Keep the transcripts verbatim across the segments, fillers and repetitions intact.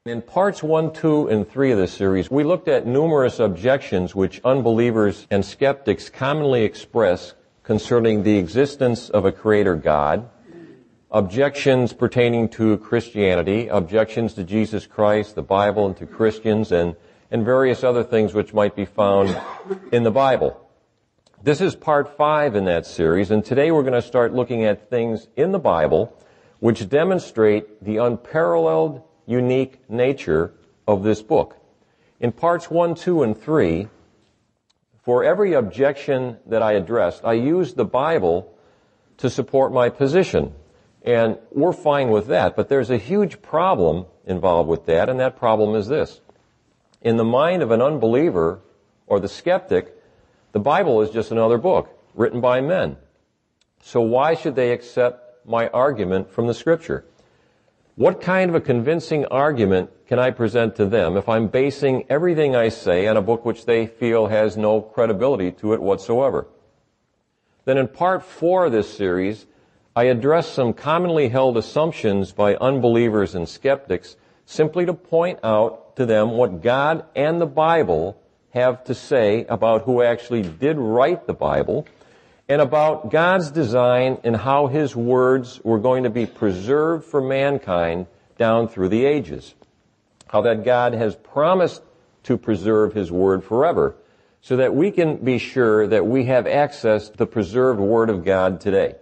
In parts one, two, and three of this series, we looked at numerous objections which unbelievers and skeptics commonly express concerning the existence of a creator God, objections pertaining to Christianity, objections to Jesus Christ, the Bible, and to Christians, and, and various other things which might be found in the Bible. This is part five in that series, and today we're going to start looking at things in the Bible which demonstrate the unparalleled, unique nature of this book. In parts one, two, and three, for every objection that I addressed, I used the Bible to support my position. And we're fine with that, but there's a huge problem involved with that, and that problem is this. In the mind of an unbeliever or the skeptic, the Bible is just another book written by men. So why should they accept my argument from the Scripture? What kind of a convincing argument can I present to them if I'm basing everything I say on a book which they feel has no credibility to it whatsoever? Then in part four of this series, I address some commonly held assumptions by unbelievers and skeptics simply to point out to them what God and the Bible have to say about who actually did write the Bible, and about God's design and how His words were going to be preserved for mankind down through the ages. How that God has promised to preserve His word forever, so that we can be sure that we have access to the preserved Word of God today.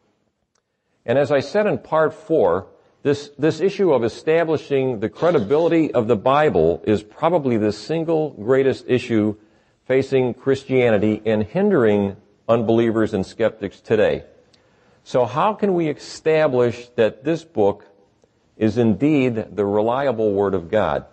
And as I said in part four, this, this issue of establishing the credibility of the Bible is probably the single greatest issue facing Christianity and hindering unbelievers and skeptics today. So how can we establish that this book is indeed the reliable Word of God?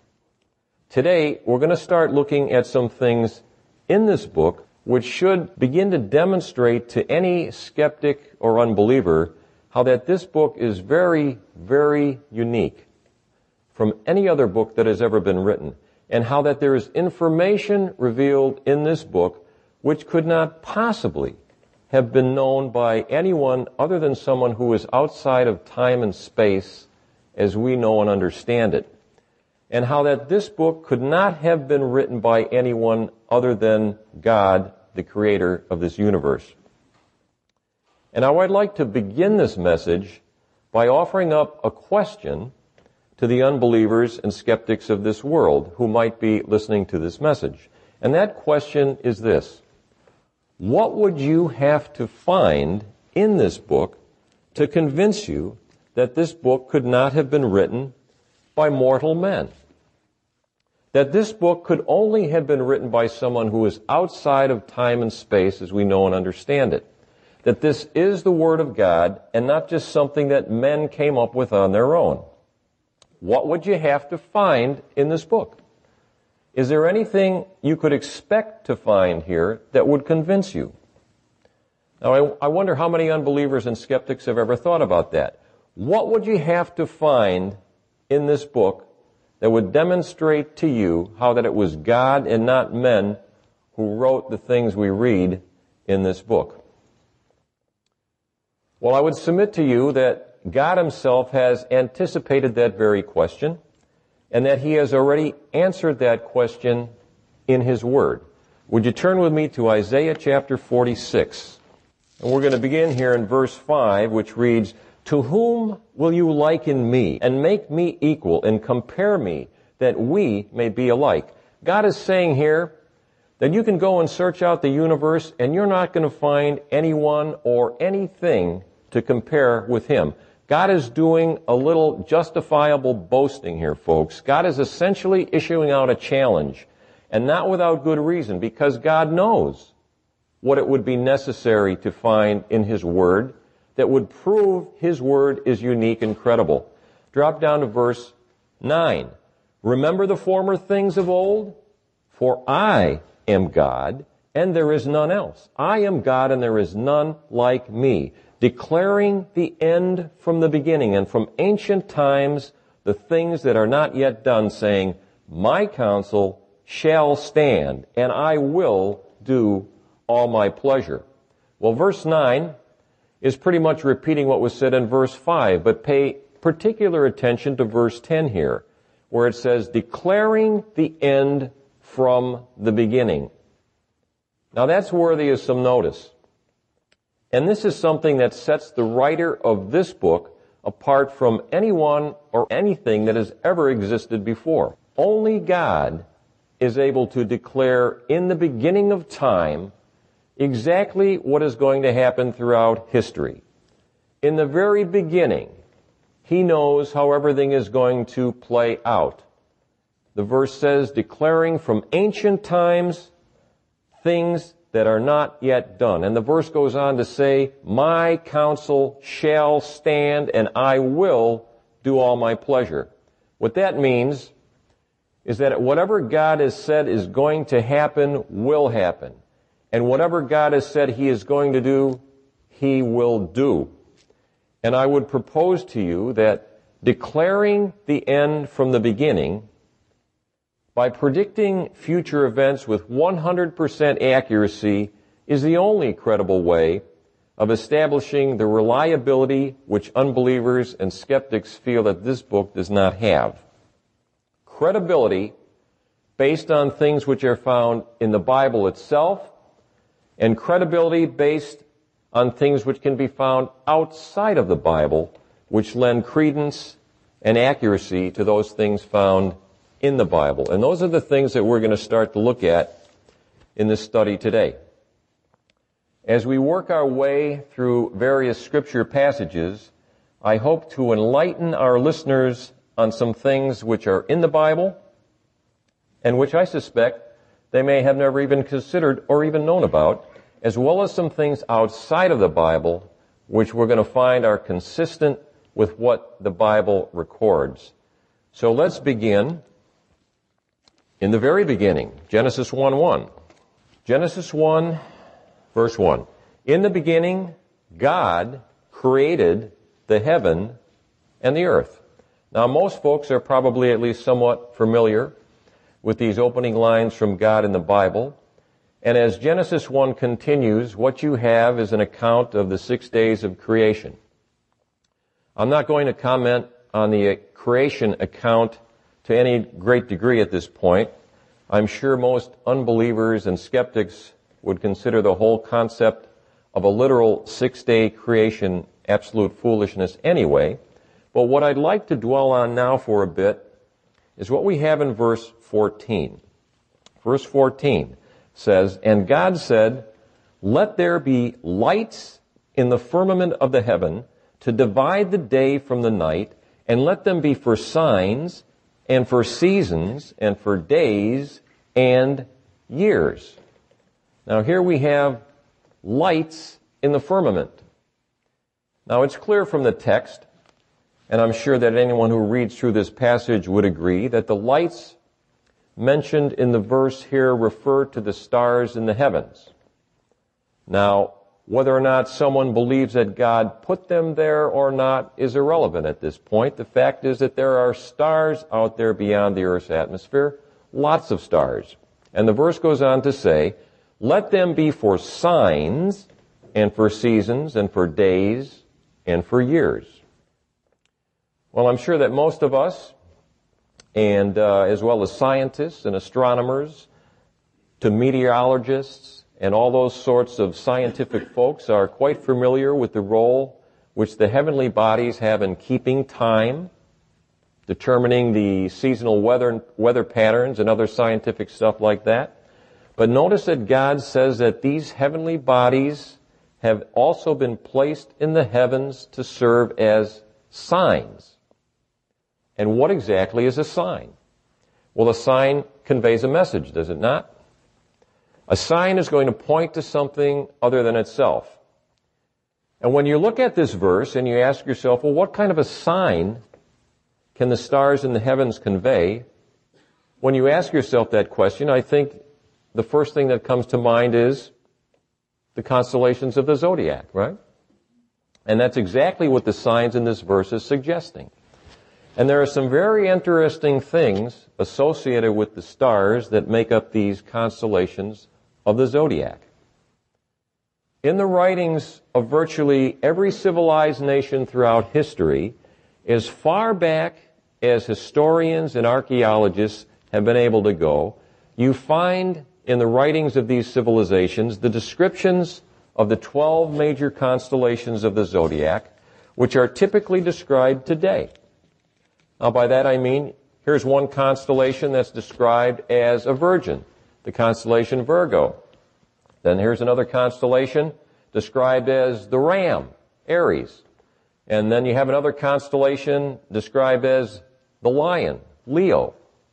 Today, we're going to start looking at some things in this book which should begin to demonstrate to any skeptic or unbeliever how that this book is very, very unique from any other book that has ever been written, and how that there is information revealed in this book which could not possibly have been known by anyone other than someone who is outside of time and space as we know and understand it. And how that this book could not have been written by anyone other than God, the creator of this universe. And now I'd like to begin this message by offering up a question to the unbelievers and skeptics of this world who might be listening to this message. And that question is this: what would you have to find in this book to convince you that this book could not have been written by mortal men? That this book could only have been written by someone who is outside of time and space as we know and understand it? That this is the Word of God and not just something that men came up with on their own? What would you have to find in this book? Is there anything you could expect to find here that would convince you? Now, I, I wonder how many unbelievers and skeptics have ever thought about that. What would you have to find in this book that would demonstrate to you how that it was God and not men who wrote the things we read in this book? Well, I would submit to you that God Himself has anticipated that very question, and that He has already answered that question in His Word. Would you turn with me to Isaiah chapter forty-six? And we're going to begin here in verse five, which reads, "To whom will you liken me, and make me equal, and compare me, that we may be alike?" God is saying here that you can go and search out the universe, and you're not going to find anyone or anything to compare with Him. God is doing a little justifiable boasting here, folks. God is essentially issuing out a challenge, and not without good reason, because God knows what it would be necessary to find in His Word that would prove His Word is unique and credible. Drop down to verse nine. "Remember the former things of old? For I am God, and there is none else. I am God, and there is none like me, declaring the end from the beginning, and from ancient times the things that are not yet done, saying, my counsel shall stand, and I will do all my pleasure." Well, verse nine is pretty much repeating what was said in verse five, but pay particular attention to verse ten here, where it says, declaring the end from the beginning. Now that's worthy of some notice. And this is something that sets the writer of this book apart from anyone or anything that has ever existed before. Only God is able to declare in the beginning of time exactly what is going to happen throughout history. In the very beginning, He knows how everything is going to play out. The verse says, declaring from ancient times things that are not yet done. And the verse goes on to say, my counsel shall stand, and I will do all my pleasure. What that means is that whatever God has said is going to happen will happen. And whatever God has said He is going to do, He will do. And I would propose to you that declaring the end from the beginning, by predicting future events with one hundred percent accuracy, is the only credible way of establishing the reliability which unbelievers and skeptics feel that this book does not have. Credibility based on things which are found in the Bible itself, and credibility based on things which can be found outside of the Bible, which lend credence and accuracy to those things found in the Bible. And those are the things that we're going to start to look at in this study today. As we work our way through various scripture passages, I hope to enlighten our listeners on some things which are in the Bible and which I suspect they may have never even considered or even known about, as well as some things outside of the Bible which we're going to find are consistent with what the Bible records. So let's begin in the very beginning, Genesis one one. Genesis one, verse one. In the beginning, God created the heaven and the earth. Now, most folks are probably at least somewhat familiar with these opening lines from God in the Bible. And as Genesis one continues, what you have is an account of the six days of creation. I'm not going to comment on the creation account to any great degree at this point. I'm sure most unbelievers and skeptics would consider the whole concept of a literal six-day creation absolute foolishness anyway. But what I'd like to dwell on now for a bit is what we have in verse fourteen. Verse fourteen says, and God said, let there be lights in the firmament of the heaven to divide the day from the night, and let them be for signs, and for seasons, and for days, and years. Now here we have lights in the firmament. Now it's clear from the text, and I'm sure that anyone who reads through this passage would agree, that the lights mentioned in the verse here refer to the stars in the heavens. Now, whether or not someone believes that God put them there or not is irrelevant at this point. The fact is that there are stars out there beyond the earth's atmosphere, lots of stars. And the verse goes on to say, let them be for signs and for seasons and for days and for years. Well, I'm sure that most of us, and uh, as well as scientists and astronomers, to meteorologists, and all those sorts of scientific folks are quite familiar with the role which the heavenly bodies have in keeping time, determining the seasonal weather, weather patterns and other scientific stuff like that. But notice that God says that these heavenly bodies have also been placed in the heavens to serve as signs. And what exactly is a sign? Well, a sign conveys a message, does it not? A sign is going to point to something other than itself. And when you look at this verse and you ask yourself, well, what kind of a sign can the stars in the heavens convey? When you ask yourself that question, I think the first thing that comes to mind is the constellations of the zodiac, right? And that's exactly what the signs in this verse is suggesting. And there are some very interesting things associated with the stars that make up these constellations of the zodiac. In the writings of virtually every civilized nation throughout history, as far back as historians and archaeologists have been able to go, you find in the writings of these civilizations the descriptions of the twelve major constellations of the zodiac, which are typically described today. Now, by that I mean, here's one constellation that's described as a virgin, the constellation Virgo. Then here's another constellation described as the ram, Aries. And then you have another constellation described as the lion, Leo.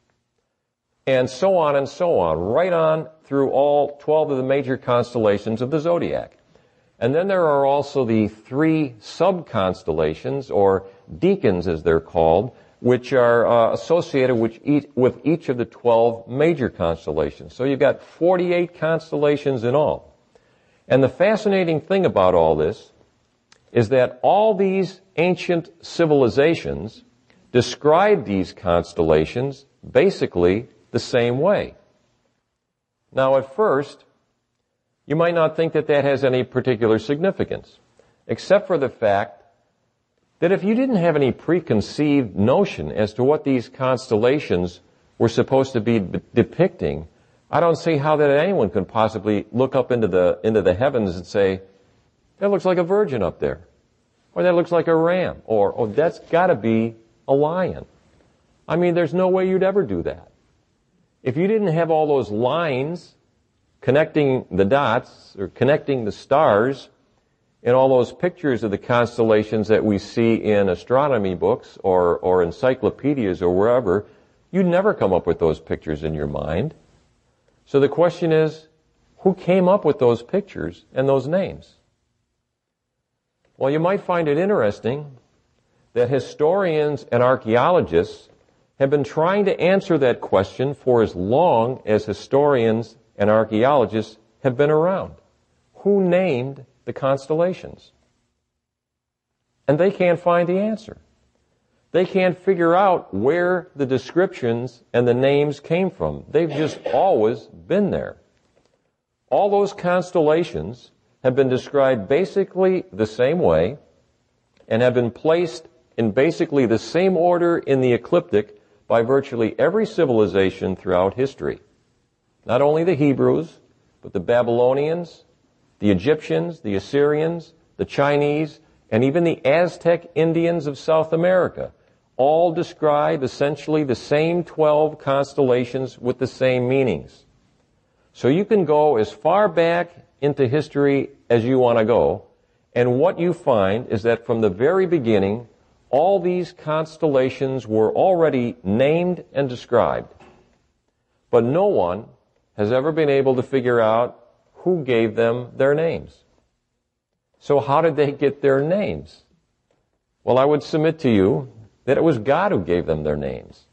And so on and so on, right on through all twelve of the major constellations of the zodiac. And then there are also the three sub-constellations, or deacons as they're called, which are uh, associated with each, with each of the twelve major constellations. So you've got forty-eight constellations in all. And the fascinating thing about all this is that all these ancient civilizations describe these constellations basically the same way. Now, at first, you might not think that that has any particular significance, except for the fact that if you didn't have any preconceived notion as to what these constellations were supposed to be b- depicting, I don't see how that anyone could possibly look up into the into the heavens and say, that looks like a virgin up there, or that looks like a ram, or, oh, that's got to be a lion. I mean, there's no way you'd ever do that. If you didn't have all those lines connecting the dots or connecting the stars in all those pictures of the constellations that we see in astronomy books or, or encyclopedias or wherever, you'd never come up with those pictures in your mind. So the question is, who came up with those pictures and those names? Well, you might find it interesting that historians and archaeologists have been trying to answer that question for as long as historians and archaeologists have been around. Who named the constellations? And they can't find the answer. They can't figure out where the descriptions and the names came from. They've just always been there. All those constellations have been described basically the same way and have been placed in basically the same order in the ecliptic by virtually every civilization throughout history. Not only the Hebrews, but the Babylonians, the Egyptians, the Assyrians, the Chinese, and even the Aztec Indians of South America all describe essentially the same twelve constellations with the same meanings. So you can go as far back into history as you want to go, and what you find is that from the very beginning, all these constellations were already named and described. But no one has ever been able to figure out who gave them their names. So how did they get their names? Well, I would submit to you that it was God who gave them their names.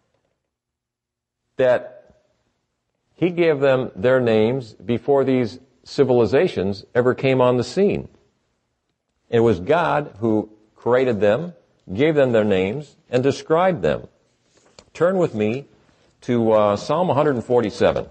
That He gave them their names before these civilizations ever came on the scene. It was God who created them, gave them their names, and described them. Turn with me to uh, Psalm one forty-seven.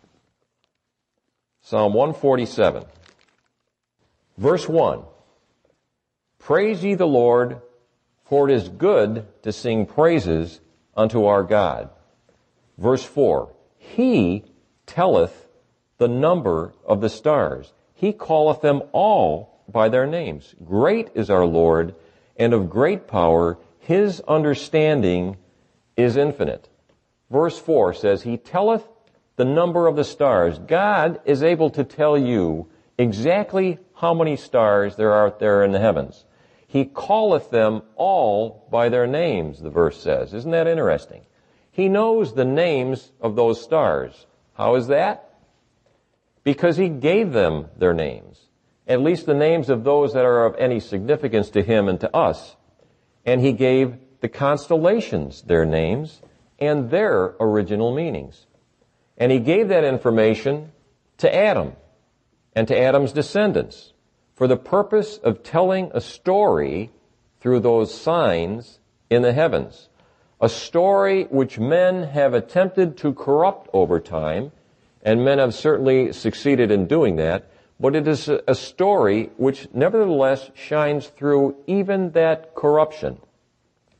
Psalm one forty-seven. Verse one. Praise ye the Lord, for it is good to sing praises unto our God. Verse four. He telleth the number of the stars. He calleth them all by their names. Great is our Lord, and of great power. His understanding is infinite. Verse four says, He telleth the number of the stars. God is able to tell you exactly how many stars there are out there in the heavens. He calleth them all by their names, the verse says. Isn't that interesting? He knows the names of those stars. How is that? Because He gave them their names. At least the names of those that are of any significance to Him and to us. And He gave the constellations their names and their original meanings. And He gave that information to Adam and to Adam's descendants for the purpose of telling a story through those signs in the heavens. A story which men have attempted to corrupt over time, and men have certainly succeeded in doing that, but it is a story which nevertheless shines through even that corruption.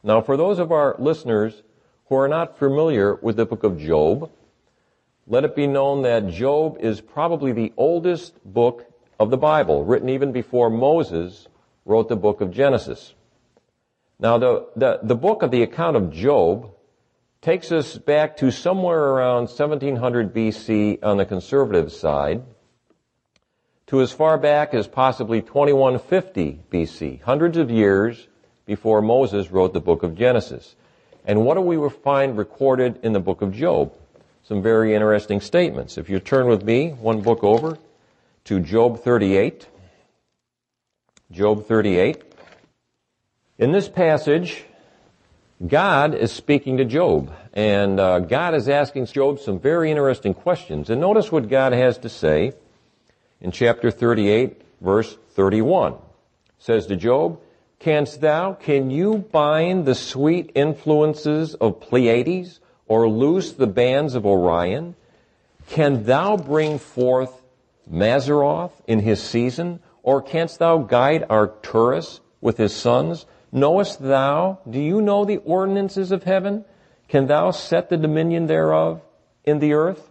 Now, for those of our listeners who are not familiar with the book of Job, let it be known that Job is probably the oldest book of the Bible, written even before Moses wrote the book of Genesis. Now, the, the, the book of the account of Job takes us back to somewhere around seventeen hundred B C on the conservative side, to as far back as possibly twenty-one fifty B C, hundreds of years before Moses wrote the book of Genesis. And what do we find recorded in the book of Job? Some very interesting statements. If you turn with me one book over to Job thirty-eight. Job thirty-eight. In this passage, God is speaking to Job, and uh, God is asking Job some very interesting questions. And notice what God has to say in chapter thirty-eight, verse thirty-one. It says to Job, "Canst thou, can you bind the sweet influences of Pleiades, or loose the bands of Orion? Can thou bring forth Mazzaroth in his season? Or canst thou guide Arcturus with his sons? Knowest thou, do you know the ordinances of heaven? Can thou set the dominion thereof in the earth?"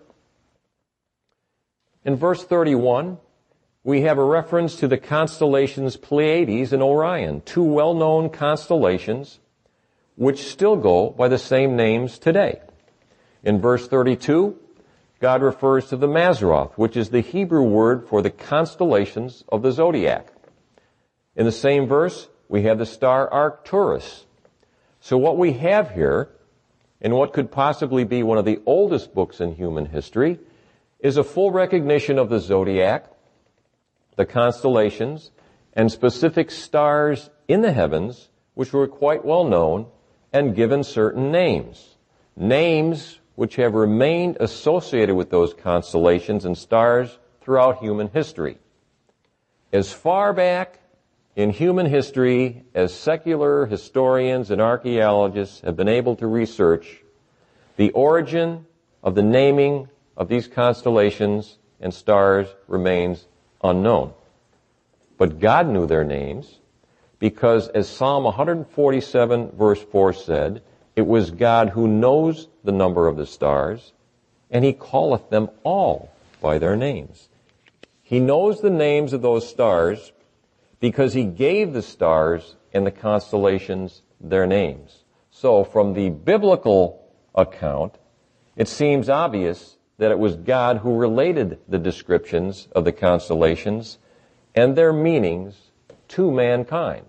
In verse thirty-one, we have a reference to the constellations Pleiades and Orion, two well-known constellations which still go by the same names today. In verse thirty-two, God refers to the Mazzaroth, which is the Hebrew word for the constellations of the zodiac. In the same verse, we have the star Arcturus. So what we have here, in what could possibly be one of the oldest books in human history, is a full recognition of the zodiac, the constellations, and specific stars in the heavens, which were quite well known and given certain names. Names which have remained associated with those constellations and stars throughout human history. As far back in human history as secular historians and archaeologists have been able to research, the origin of the naming of these constellations and stars remains unknown. But God knew their names because, as Psalm one forty-seven verse four said, it was God who knows the number of the stars, and he calleth them all by their names. He knows the names of those stars because he gave the stars and the constellations their names. So from the biblical account, it seems obvious that it was God who related the descriptions of the constellations and their meanings to mankind.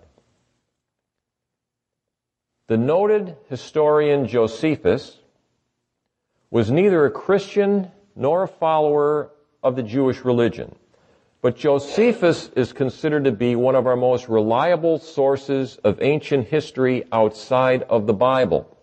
The noted historian Josephus was neither a Christian nor a follower of the Jewish religion. But Josephus is considered to be one of our most reliable sources of ancient history outside of the Bible,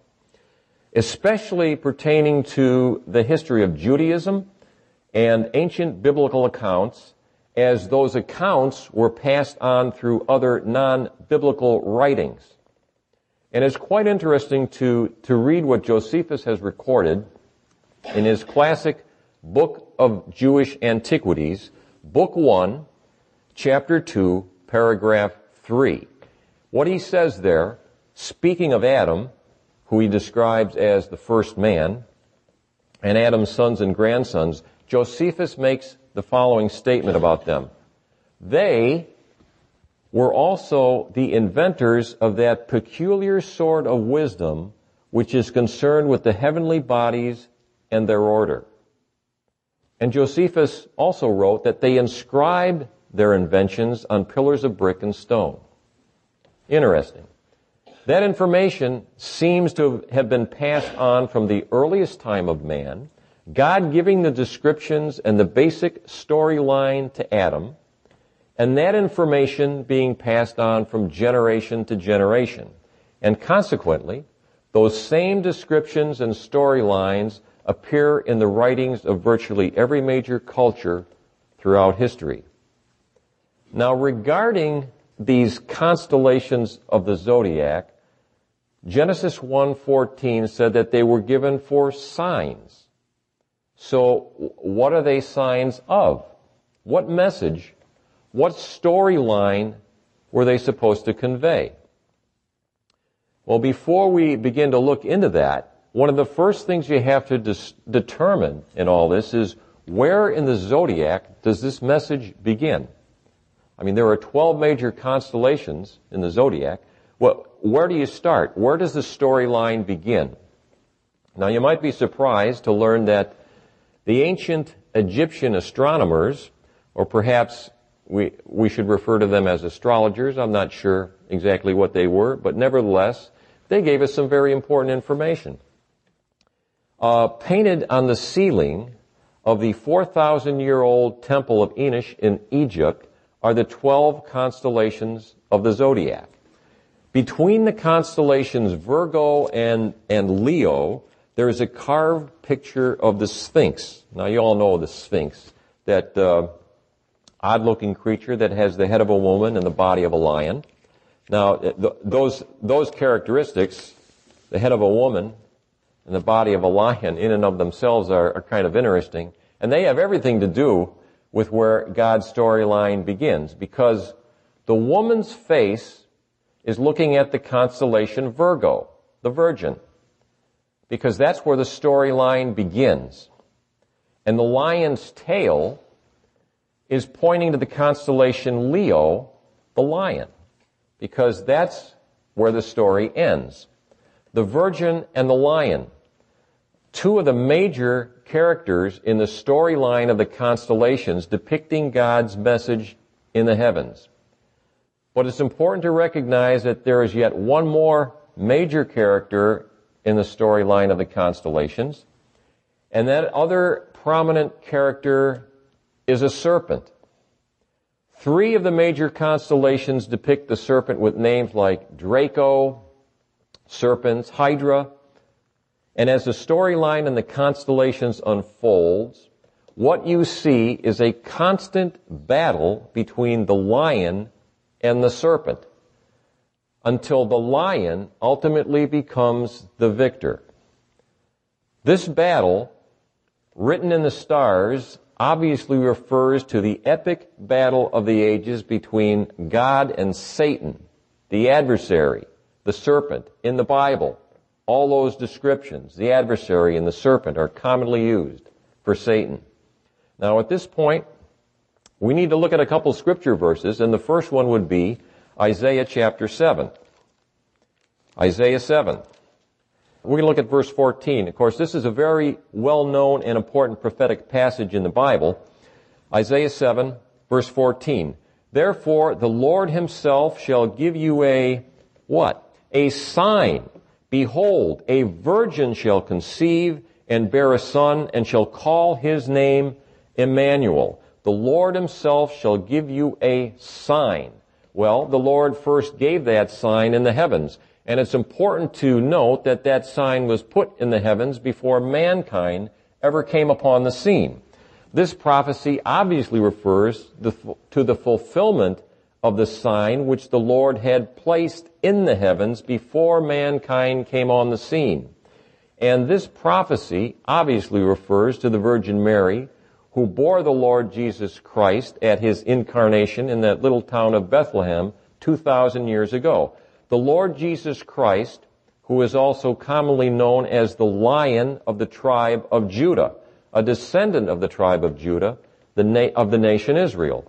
especially pertaining to the history of Judaism and ancient biblical accounts, as those accounts were passed on through other non-biblical writings. And it's quite interesting to, to read what Josephus has recorded in his classic Book of Jewish Antiquities, Book one, Chapter two, Paragraph three. What he says there, speaking of Adam, who he describes as the first man, and Adam's sons and grandsons, Josephus makes the following statement about them. They were also the inventors of that peculiar sort of wisdom which is concerned with the heavenly bodies and their order. And Josephus also wrote that they inscribed their inventions on pillars of brick and stone. Interesting. That information seems to have been passed on from the earliest time of man, God giving the descriptions and the basic storyline to Adam, and that information being passed on from generation to generation. And consequently, those same descriptions and storylines appear in the writings of virtually every major culture throughout history. Now, regarding these constellations of the zodiac, Genesis one fourteen said that they were given for signs. So, what are they signs of? What message, what storyline were they supposed to convey? Well, before we begin to look into that, one of the first things you have to dis- determine in all this is where in the zodiac does this message begin? I mean, there are twelve major constellations in the zodiac. Well, where do you start? Where does the storyline begin? Now, you might be surprised to learn that the ancient Egyptian astronomers, or perhaps we, we should refer to them as astrologers, I'm not sure exactly what they were, but nevertheless, they gave us some very important information. Uh, painted on the ceiling of the four thousand year old temple of Enosh in Egypt are the twelve constellations of the zodiac. Between the constellations Virgo and, and Leo, there is a carved picture of the Sphinx. Now, you all know the Sphinx, that uh, odd-looking creature that has the head of a woman and the body of a lion. Now, th- those those characteristics, the head of a woman and the body of a lion, in and of themselves are, are kind of interesting. And they have everything to do with where God's storyline begins, because the woman's face is looking at the constellation Virgo, the Virgin, because that's where the storyline begins. And the lion's tail is pointing to the constellation Leo, the lion, because that's where the story ends. The Virgin and the lion, two of the major characters in the storyline of the constellations depicting God's message in the heavens. But it's important to recognize that there is yet one more major character in the storyline of the constellations, and that other prominent character is a serpent. Three of the major constellations depict the serpent with names like Draco, serpents, Hydra, and as the storyline in the constellations unfolds, what you see is a constant battle between the lion and the serpent, until the lion ultimately becomes the victor. This battle, written in the stars, obviously refers to the epic battle of the ages between God and Satan, the adversary, the serpent, in the Bible. All those descriptions, the adversary and the serpent, are commonly used for Satan. Now, at this point, we need to look at a couple scripture verses, and the first one would be Isaiah chapter seven. Isaiah seven. We're going to look at verse fourteen. Of course, this is a very well-known and important prophetic passage in the Bible. Isaiah seven, verse fourteen. Therefore, the Lord himself shall give you a, what? A sign. Behold, a virgin shall conceive and bear a son, and shall call his name Emmanuel. The Lord himself shall give you a sign. Well, the Lord first gave that sign in the heavens. And it's important to note that that sign was put in the heavens before mankind ever came upon the scene. This prophecy obviously refers to the fulfillment of the sign which the Lord had placed in the heavens before mankind came on the scene. And this prophecy obviously refers to the Virgin Mary, who bore the Lord Jesus Christ at his incarnation in that little town of Bethlehem two thousand years ago. The Lord Jesus Christ, who is also commonly known as the Lion of the tribe of Judah, a descendant of the tribe of Judah, the na- of the nation Israel.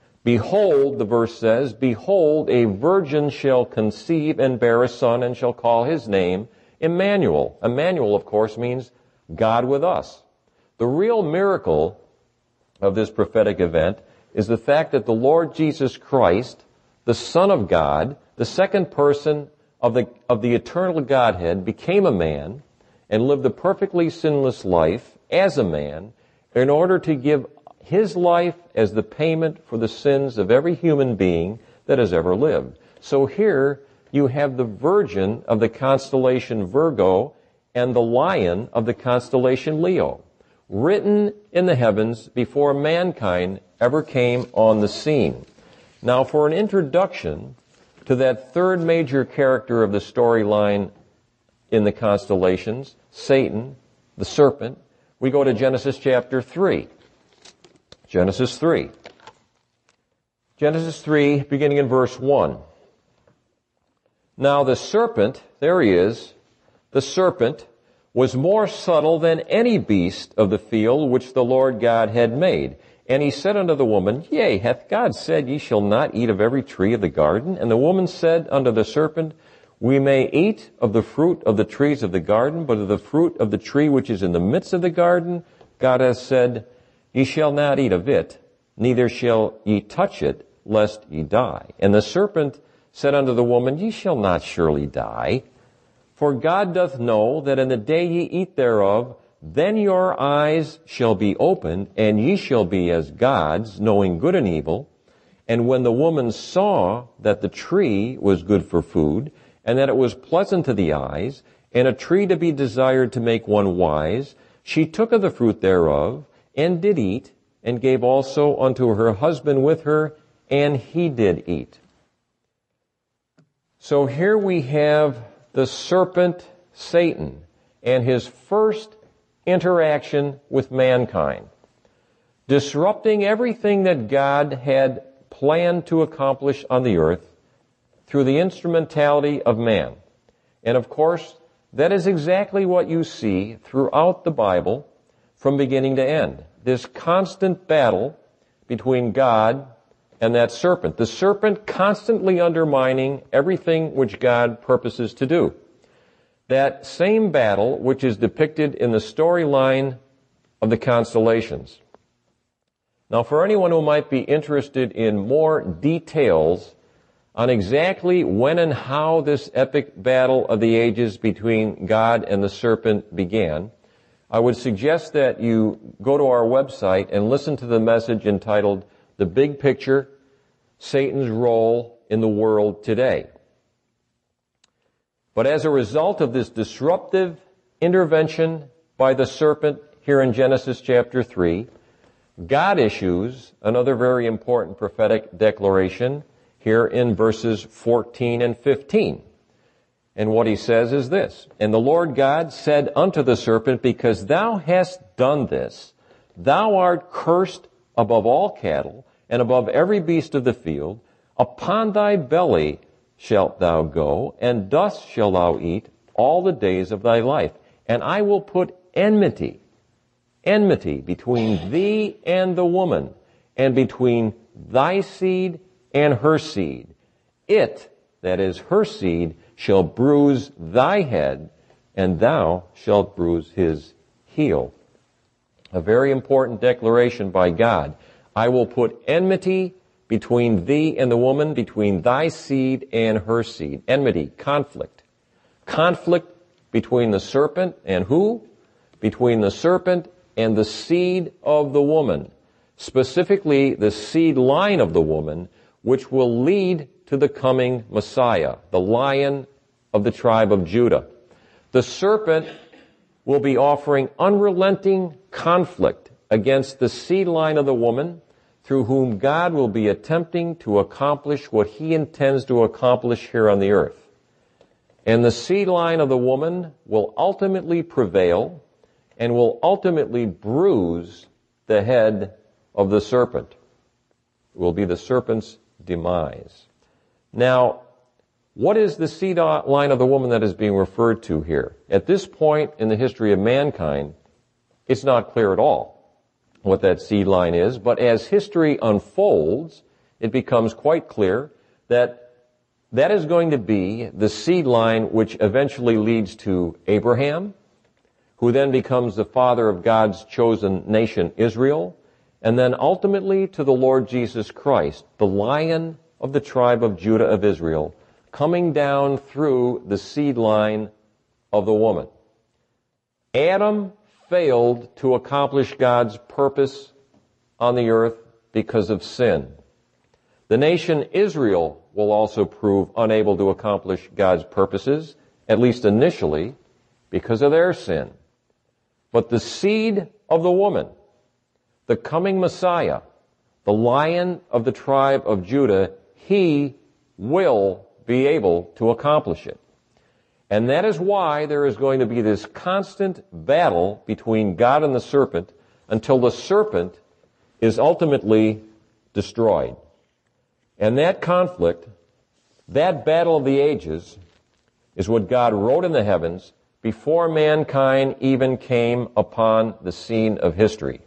Behold, the verse says, behold, a virgin shall conceive and bear a son, and shall call his name Emmanuel. Emmanuel, of course, means God with us. The real miracle of this prophetic event is the fact that the Lord Jesus Christ, the Son of God, the second person of the, of the eternal Godhead, became a man and lived a perfectly sinless life as a man in order to give his life as the payment for the sins of every human being that has ever lived. So here you have the virgin of the constellation Virgo and the lion of the constellation Leo, written in the heavens before mankind ever came on the scene. Now, for an introduction to that third major character of the storyline in the constellations, Satan, the serpent, we go to Genesis chapter three. Genesis three. Genesis three, beginning in verse one. Now the serpent, There he is. The serpent was more subtle than any beast of the field which the Lord God had made. And he said unto the woman, Yea, hath God said, Ye shall not eat of every tree of the garden? And the woman said unto the serpent, We may eat of the fruit of the trees of the garden, but of the fruit of the tree which is in the midst of the garden, God hath said, Ye shall not eat of it, neither shall ye touch it, lest ye die. And the serpent said unto the woman, Ye shall not surely die. For God doth know that in the day ye eat thereof, then your eyes shall be opened, and ye shall be as gods, knowing good and evil. And when the woman saw that the tree was good for food, and that it was pleasant to the eyes, and a tree to be desired to make one wise, she took of the fruit thereof, and did eat, and gave also unto her husband with her, and he did eat. So here we have the serpent, Satan, and his first interaction with mankind, disrupting everything that God had planned to accomplish on the earth through the instrumentality of man. And of course, that is exactly what you see throughout the Bible from beginning to end. This constant battle between God and that serpent. The serpent constantly undermining everything which God purposes to do. That same battle which is depicted in the storyline of the constellations. Now, for anyone who might be interested in more details on exactly when and how this epic battle of the ages between God and the serpent began, I would suggest that you go to our website and listen to the message entitled, The Big Picture, Satan's Role in the World Today. But as a result of this disruptive intervention by the serpent here in Genesis chapter three, God issues another very important prophetic declaration here in verses fourteen and fifteen. And what he says is this, And the Lord God said unto the serpent, Because thou hast done this, thou art cursed above all cattle, and above every beast of the field. Upon thy belly shalt thou go, and dust shalt thou eat all the days of thy life. And I will put enmity, enmity between thee and the woman, and between thy seed and her seed. It, that is her seed, shall bruise thy head, and thou shalt bruise his heel. A very important declaration by God. I will put enmity between thee and the woman, between thy seed and her seed. Enmity, conflict. Conflict between the serpent and who? Between the serpent and the seed of the woman. Specifically, the seed line of the woman, which will lead to the coming Messiah, the Lion of the tribe of Judah. The serpent will be offering unrelenting conflict against the seed line of the woman, through whom God will be attempting to accomplish what he intends to accomplish here on the earth. And the seed line of the woman will ultimately prevail and will ultimately bruise the head of the serpent. It will be the serpent's demise. Now, what is the seed line of the woman that is being referred to here? At this point in the history of mankind, it's not clear at all what that seed line is, but as history unfolds, it becomes quite clear that that is going to be the seed line which eventually leads to Abraham, who then becomes the father of God's chosen nation, Israel, and then ultimately to the Lord Jesus Christ, the Lion of the tribe of Judah of Israel, coming down through the seed line of the woman. Adam failed to accomplish God's purpose on the earth because of sin. The nation Israel will also prove unable to accomplish God's purposes, at least initially, because of their sin. But the seed of the woman, the coming Messiah, the Lion of the tribe of Judah, he will be able to accomplish it. And that is why there is going to be this constant battle between God and the serpent until the serpent is ultimately destroyed. And that conflict, that battle of the ages, is what God wrote in the heavens before mankind even came upon the scene of history.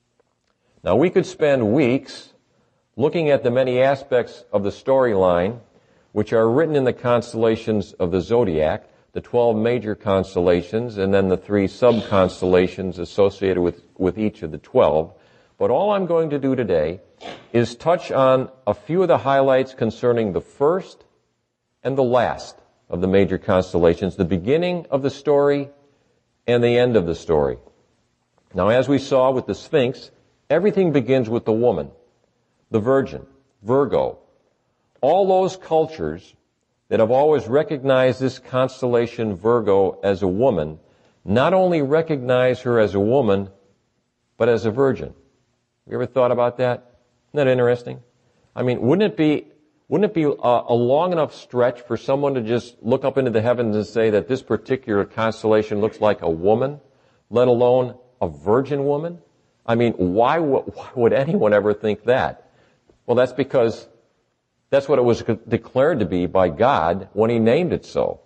Now, we could spend weeks looking at the many aspects of the storyline which are written in the constellations of the zodiac, the twelve major constellations, and then the three sub-constellations associated with, with each of the twelve. But all I'm going to do today is touch on a few of the highlights concerning the first and the last of the major constellations, the beginning of the story and the end of the story. Now, as we saw with the Sphinx, everything begins with the woman, the virgin, Virgo. All those cultures that have always recognized this constellation Virgo as a woman not only recognize her as a woman, but as a virgin. You ever thought about that? Isn't that interesting? I mean, wouldn't it be wouldn't it be a, a long enough stretch for someone to just look up into the heavens and say that this particular constellation looks like a woman, let alone a virgin woman? I mean, why, w- why would anyone ever think that? Well, that's because that's what it was declared to be by God when He named it so.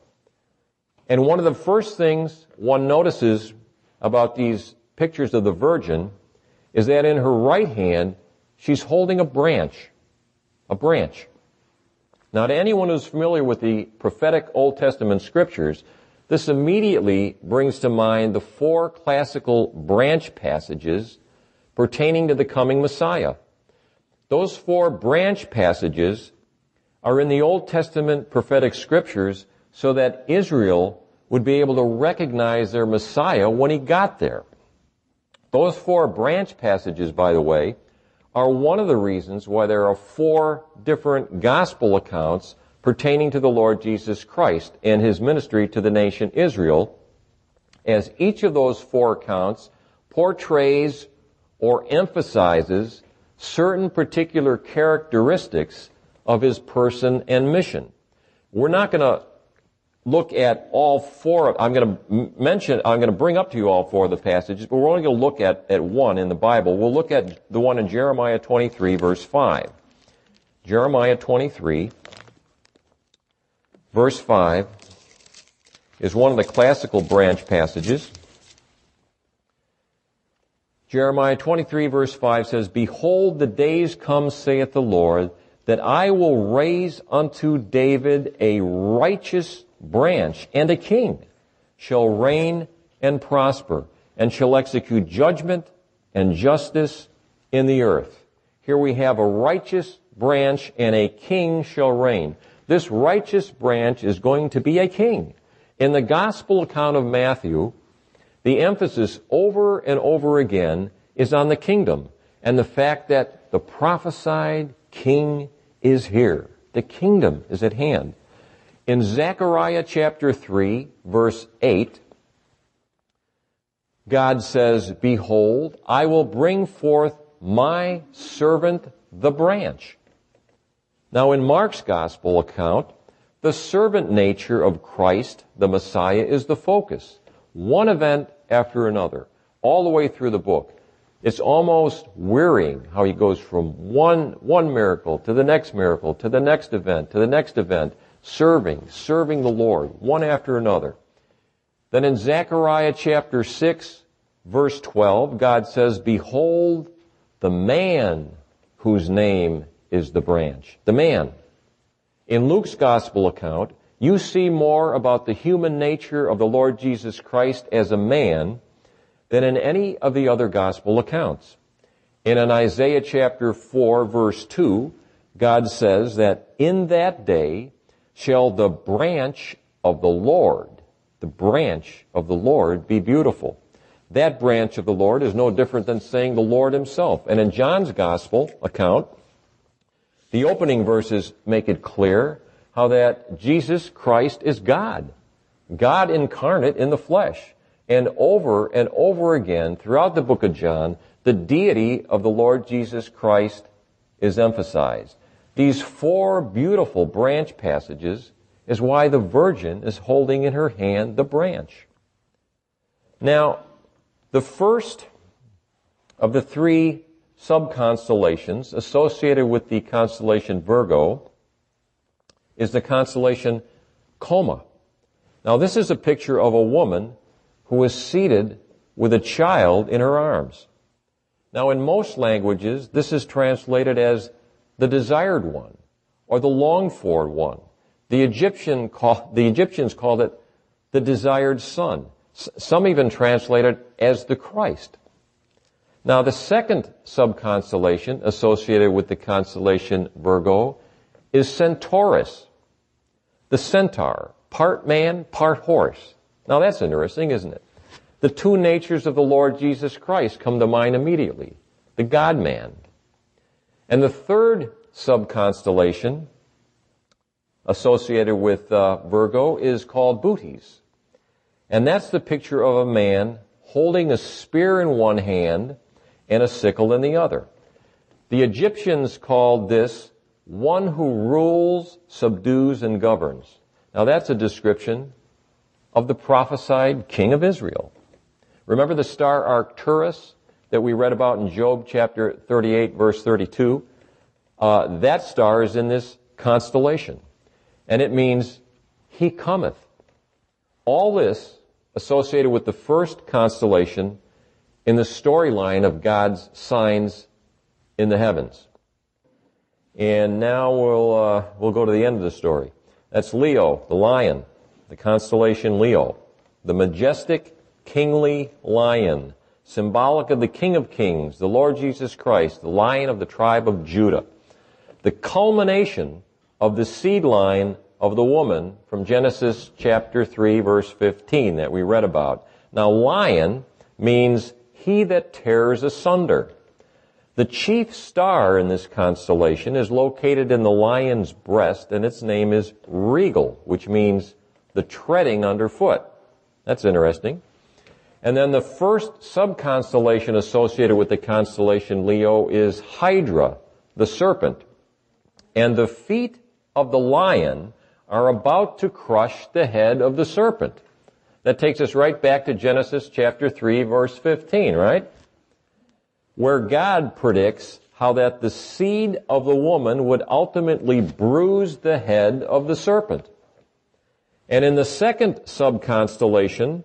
And one of the first things one notices about these pictures of the Virgin is that in her right hand, she's holding a branch. A branch. Now, to anyone who's familiar with the prophetic Old Testament scriptures, this immediately brings to mind the four classical branch passages pertaining to the coming Messiah. Those four branch passages are in the Old Testament prophetic scriptures so that Israel would be able to recognize their Messiah when He got there. Those four branch passages, by the way, are one of the reasons why there are four different gospel accounts pertaining to the Lord Jesus Christ and His ministry to the nation Israel, as each of those four accounts portrays or emphasizes certain particular characteristics of His person and mission. We're not going to look at all four. I'm going to mention, I'm going to bring up to you all four of the passages, but we're only going to look at, at one in the Bible. We'll look at the one in Jeremiah twenty-three, verse five. Jeremiah twenty-three, verse five, is one of the classical branch passages. Jeremiah twenty-three, verse five says, "Behold, the days come, saith the Lord, that I will raise unto David a righteous branch, and a king shall reign and prosper, and shall execute judgment and justice in the earth." Here we have a righteous branch, and a king shall reign. This righteous branch is going to be a king. In the gospel account of Matthew, the emphasis over and over again is on the kingdom and the fact that the prophesied king is here. The kingdom is at hand. In Zechariah chapter three, verse eight, God says, "Behold, I will bring forth my servant the branch." Now, in Mark's gospel account, the servant nature of Christ, the Messiah, is the focus. One event after another, all the way through the book. It's almost wearying how He goes from one, one miracle to the next miracle, to the next event, to the next event, serving, serving the Lord, one after another. Then in Zechariah chapter six, verse twelve, God says, "Behold, the man whose name is the branch." The man. In Luke's gospel account, you see more about the human nature of the Lord Jesus Christ as a man than in any of the other gospel accounts. And in Isaiah chapter four, verse two, God says that in that day shall the branch of the Lord, the branch of the Lord, be beautiful. That branch of the Lord is no different than saying the Lord Himself. And in John's gospel account, the opening verses make it clear how that Jesus Christ is God, God incarnate in the flesh. And over and over again, throughout the book of John, the deity of the Lord Jesus Christ is emphasized. These four beautiful branch passages is why the virgin is holding in her hand the branch. Now, the first of the three sub-constellations associated with the constellation Virgo is the constellation Coma. Now, this is a picture of a woman who is seated with a child in her arms. Now, in most languages, this is translated as the desired one or the longed-for one. The Egyptian call, the Egyptians called it the desired son. S- some even translate it as the Christ. Now, the second subconstellation associated with the constellation Virgo is Centaurus, the centaur, part man, part horse. Now, that's interesting, isn't it? The two natures of the Lord Jesus Christ come to mind immediately, the God-man. And the third subconstellation associated with uh, Virgo is called Bootes. And that's the picture of a man holding a spear in one hand and a sickle in the other. The Egyptians called this one who rules, subdues, and governs. Now that's a description of the prophesied king of Israel. Remember the star Arcturus that we read about in Job chapter thirty-eight, verse thirty-two? Uh, that star is in this constellation. And it means, he cometh. All this associated with the first constellation in the storyline of God's signs in the heavens. And now we'll uh, we'll go to the end of the story. That's Leo, the lion, the constellation Leo, the majestic, kingly lion, symbolic of the King of Kings, the Lord Jesus Christ, the Lion of the tribe of Judah, the culmination of the seed line of the woman from Genesis chapter three, verse fifteen that we read about. Now, lion means he that tears asunder. The chief star in this constellation is located in the lion's breast, and its name is Regal, which means the treading underfoot. That's interesting. And then the first subconstellation associated with the constellation Leo is Hydra, the serpent. And the feet of the lion are about to crush the head of the serpent. That takes us right back to Genesis chapter three, verse fifteen, right? Where God predicts how that the seed of the woman would ultimately bruise the head of the serpent. And in the second subconstellation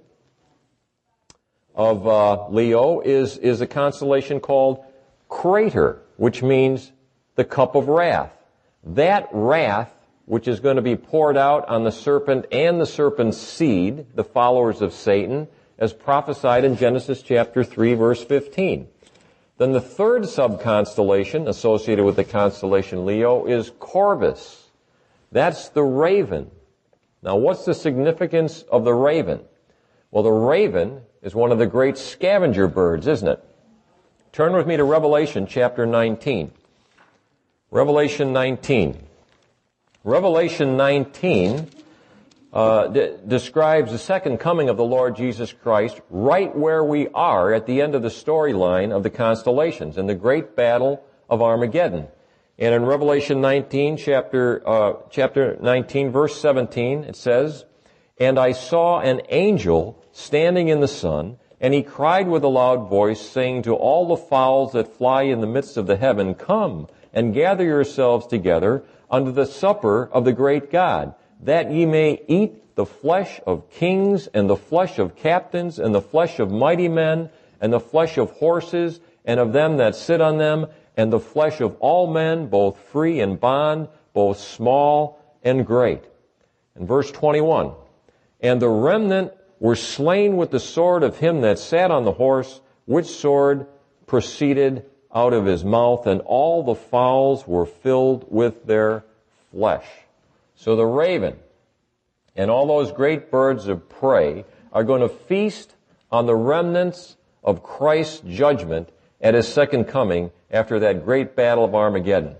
of uh, Leo is, is a constellation called Crater, which means the cup of wrath. That wrath, which is going to be poured out on the serpent and the serpent's seed, the followers of Satan, as prophesied in Genesis chapter three, verse fifteen. Then the third subconstellation associated with the constellation Leo is Corvus. That's the raven. Now, what's the significance of the raven? Well, the raven is one of the great scavenger birds, isn't it? Turn with me to Revelation chapter nineteen. Revelation nineteen. Revelation nineteen uh, de- describes the second coming of the Lord Jesus Christ right where we are at the end of the storyline of the constellations in the great battle of Armageddon. And in Revelation nineteen, chapter uh, chapter nineteen, verse seventeen, it says, "And I saw an angel standing in the sun, and he cried with a loud voice, saying to all the fowls that fly in the midst of the heaven, Come and gather yourselves together unto the supper of the great God, that ye may eat the flesh of kings, and the flesh of captains, and the flesh of mighty men, and the flesh of horses, and of them that sit on them, and the flesh of all men, both free and bond, both small and great." In verse twenty-one, "And the remnant were slain with the sword of him that sat on the horse, which sword proceeded out of his mouth, and all the fowls were filled with their flesh." So the raven and all those great birds of prey are going to feast on the remnants of Christ's judgment at his second coming after that great battle of Armageddon.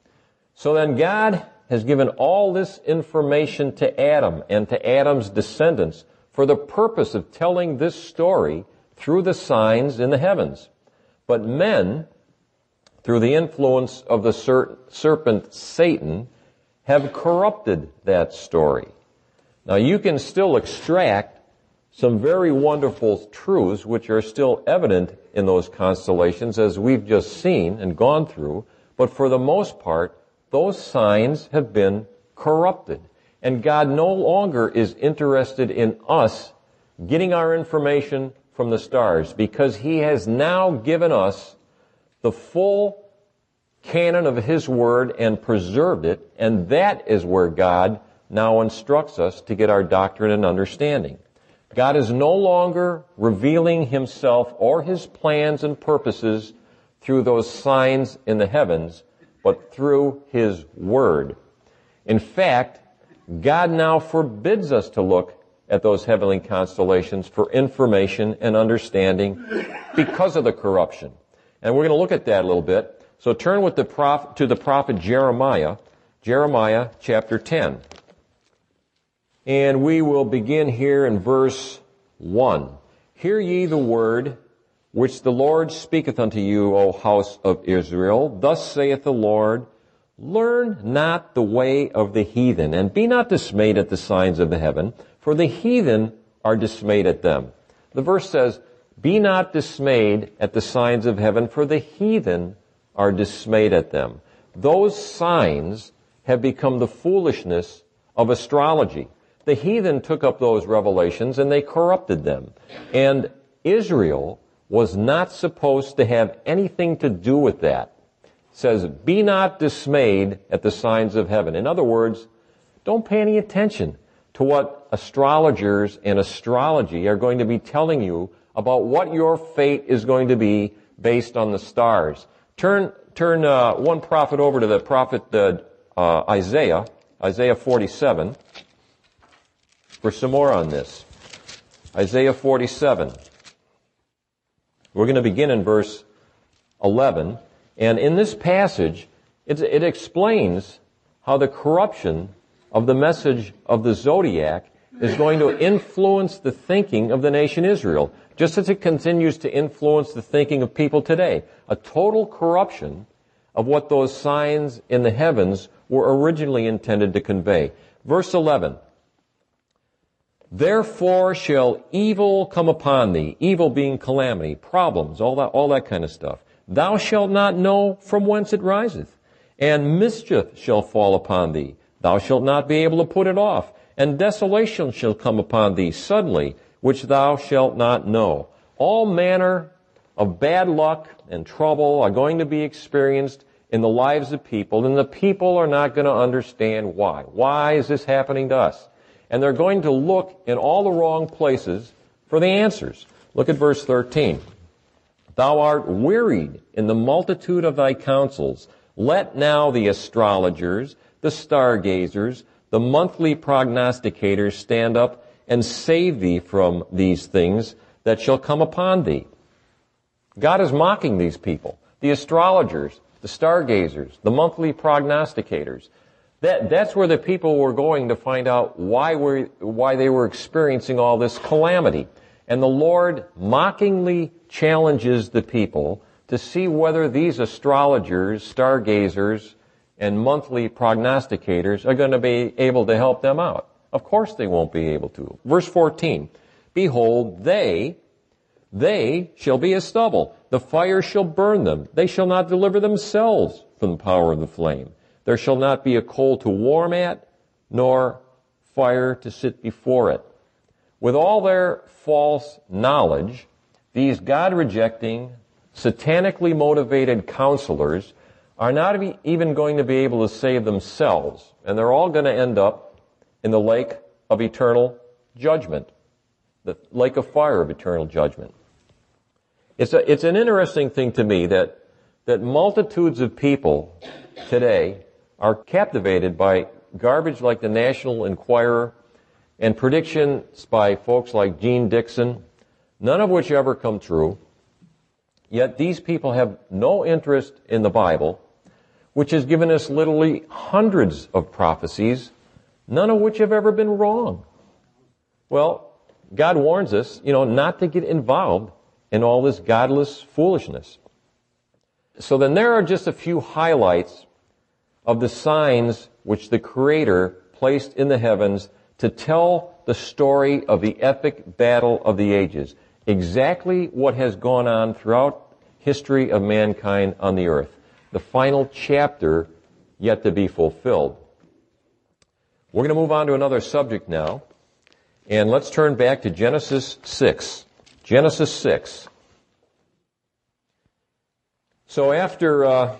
So then God has given all this information to Adam and to Adam's descendants for the purpose of telling this story through the signs in the heavens. But men, through the influence of the ser- serpent Satan, have corrupted that story. Now, you can still extract some very wonderful truths which are still evident in those constellations as we've just seen and gone through, but for the most part, those signs have been corrupted. And God no longer is interested in us getting our information from the stars, because He has now given us the full canon of His Word and preserved it, and that is where God now instructs us to get our doctrine and understanding. God is no longer revealing Himself or His plans and purposes through those signs in the heavens, but through His Word. In fact, God now forbids us to look at those heavenly constellations for information and understanding because of the corruption. And we're going to look at that a little bit. So turn with the prophet, to the prophet Jeremiah, Jeremiah chapter ten. And we will begin here in verse one. Hear ye the word which the Lord speaketh unto you, O house of Israel. Thus saith the Lord, learn not the way of the heathen, and be not dismayed at the signs of the heaven, for the heathen are dismayed at them. The verse says, be not dismayed at the signs of heaven, for the heathen are dismayed at them. Those signs have become the foolishness of astrology. The heathen took up those revelations and they corrupted them. And Israel was not supposed to have anything to do with that. It says, be not dismayed at the signs of heaven. In other words, don't pay any attention to what astrologers and astrology are going to be telling you about what your fate is going to be based on the stars. Turn turn uh, one prophet over to the prophet uh, uh, Isaiah, Isaiah forty-seven, for some more on this. Isaiah forty-seven. We're going to begin in verse eleven, and in this passage, it, it explains how the corruption of the message of the zodiac is going to influence the thinking of the nation Israel, just as it continues to influence the thinking of people today. A total corruption of what those signs in the heavens were originally intended to convey. Verse eleven, therefore shall evil come upon thee, evil being calamity, problems, all that, all that kind of stuff. Thou shalt not know from whence it riseth, and mischief shall fall upon thee. Thou shalt not be able to put it off, and desolation shall come upon thee suddenly, which thou shalt not know. All manner of bad luck and trouble are going to be experienced in the lives of people, and the people are not going to understand why. Why is this happening to us? And they're going to look in all the wrong places for the answers. Look at verse thirteen. Thou art wearied in the multitude of thy counsels. Let now the astrologers, the stargazers, the monthly prognosticators stand up and save thee from these things that shall come upon thee. God is mocking these people. The astrologers, the stargazers, the monthly prognosticators. That, that's where the people were going to find out why, we're, why they were experiencing all this calamity. And the Lord mockingly challenges the people to see whether these astrologers, stargazers, and monthly prognosticators are going to be able to help them out. Of course they won't be able to. Verse fourteen, behold, they, they shall be as stubble. The fire shall burn them. They shall not deliver themselves from the power of the flame. There shall not be a coal to warm at, nor fire to sit before it. With all their false knowledge, these God-rejecting, satanically motivated counselors are not even going to be able to save themselves, and they're all going to end up in the lake of eternal judgment, the lake of fire of eternal judgment. It's a, it's an interesting thing to me that, that multitudes of people today are captivated by garbage like the National Enquirer and predictions by folks like Gene Dixon, none of which ever come true. Yet these people have no interest in the Bible, which has given us literally hundreds of prophecies, none of which have ever been wrong. Well, God warns us, you know, not to get involved in all this godless foolishness. So then there are just a few highlights of the signs which the Creator placed in the heavens to tell the story of the epic battle of the ages. Exactly what has gone on throughout history of mankind on the earth. The final chapter yet to be fulfilled. We're going to move on to another subject now. And let's turn back to Genesis six. Genesis six. So after uh,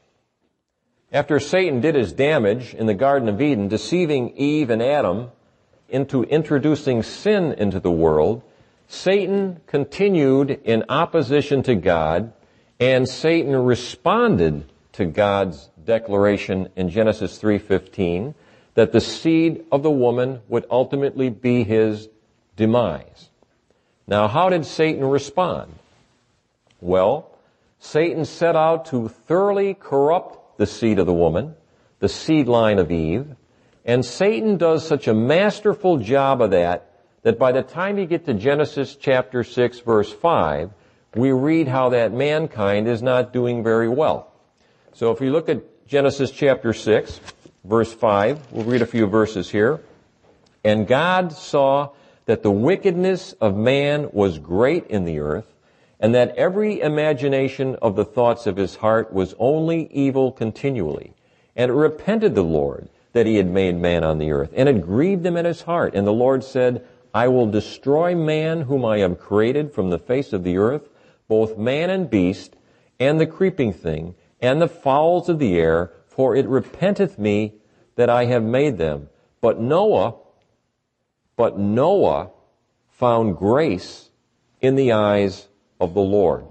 after Satan did his damage in the Garden of Eden, deceiving Eve and Adam into introducing sin into the world, Satan continued in opposition to God, and Satan responded to God's declaration in Genesis three fifteen that the seed of the woman would ultimately be his demise. Now, how did Satan respond? Well, Satan set out to thoroughly corrupt the seed of the woman, the seed line of Eve, and Satan does such a masterful job of that that by the time you get to Genesis chapter six, verse five, we read how that mankind is not doing very well. So if you look at Genesis chapter six, verse five, we'll read a few verses here. And God saw that the wickedness of man was great in the earth, and that every imagination of the thoughts of his heart was only evil continually. And it repented the Lord that he had made man on the earth, and it grieved him in his heart. And the Lord said, I will destroy man whom I have created from the face of the earth, both man and beast, and the creeping thing, and the fowls of the air, for it repenteth me that I have made them. But Noah, but Noah found grace in the eyes of the Lord.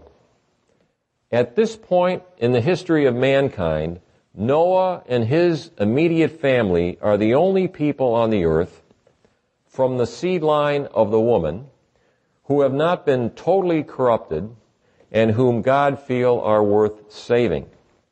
At this point in the history of mankind, Noah and his immediate family are the only people on the earth from the seed line of the woman who have not been totally corrupted and whom God feel are worth saving.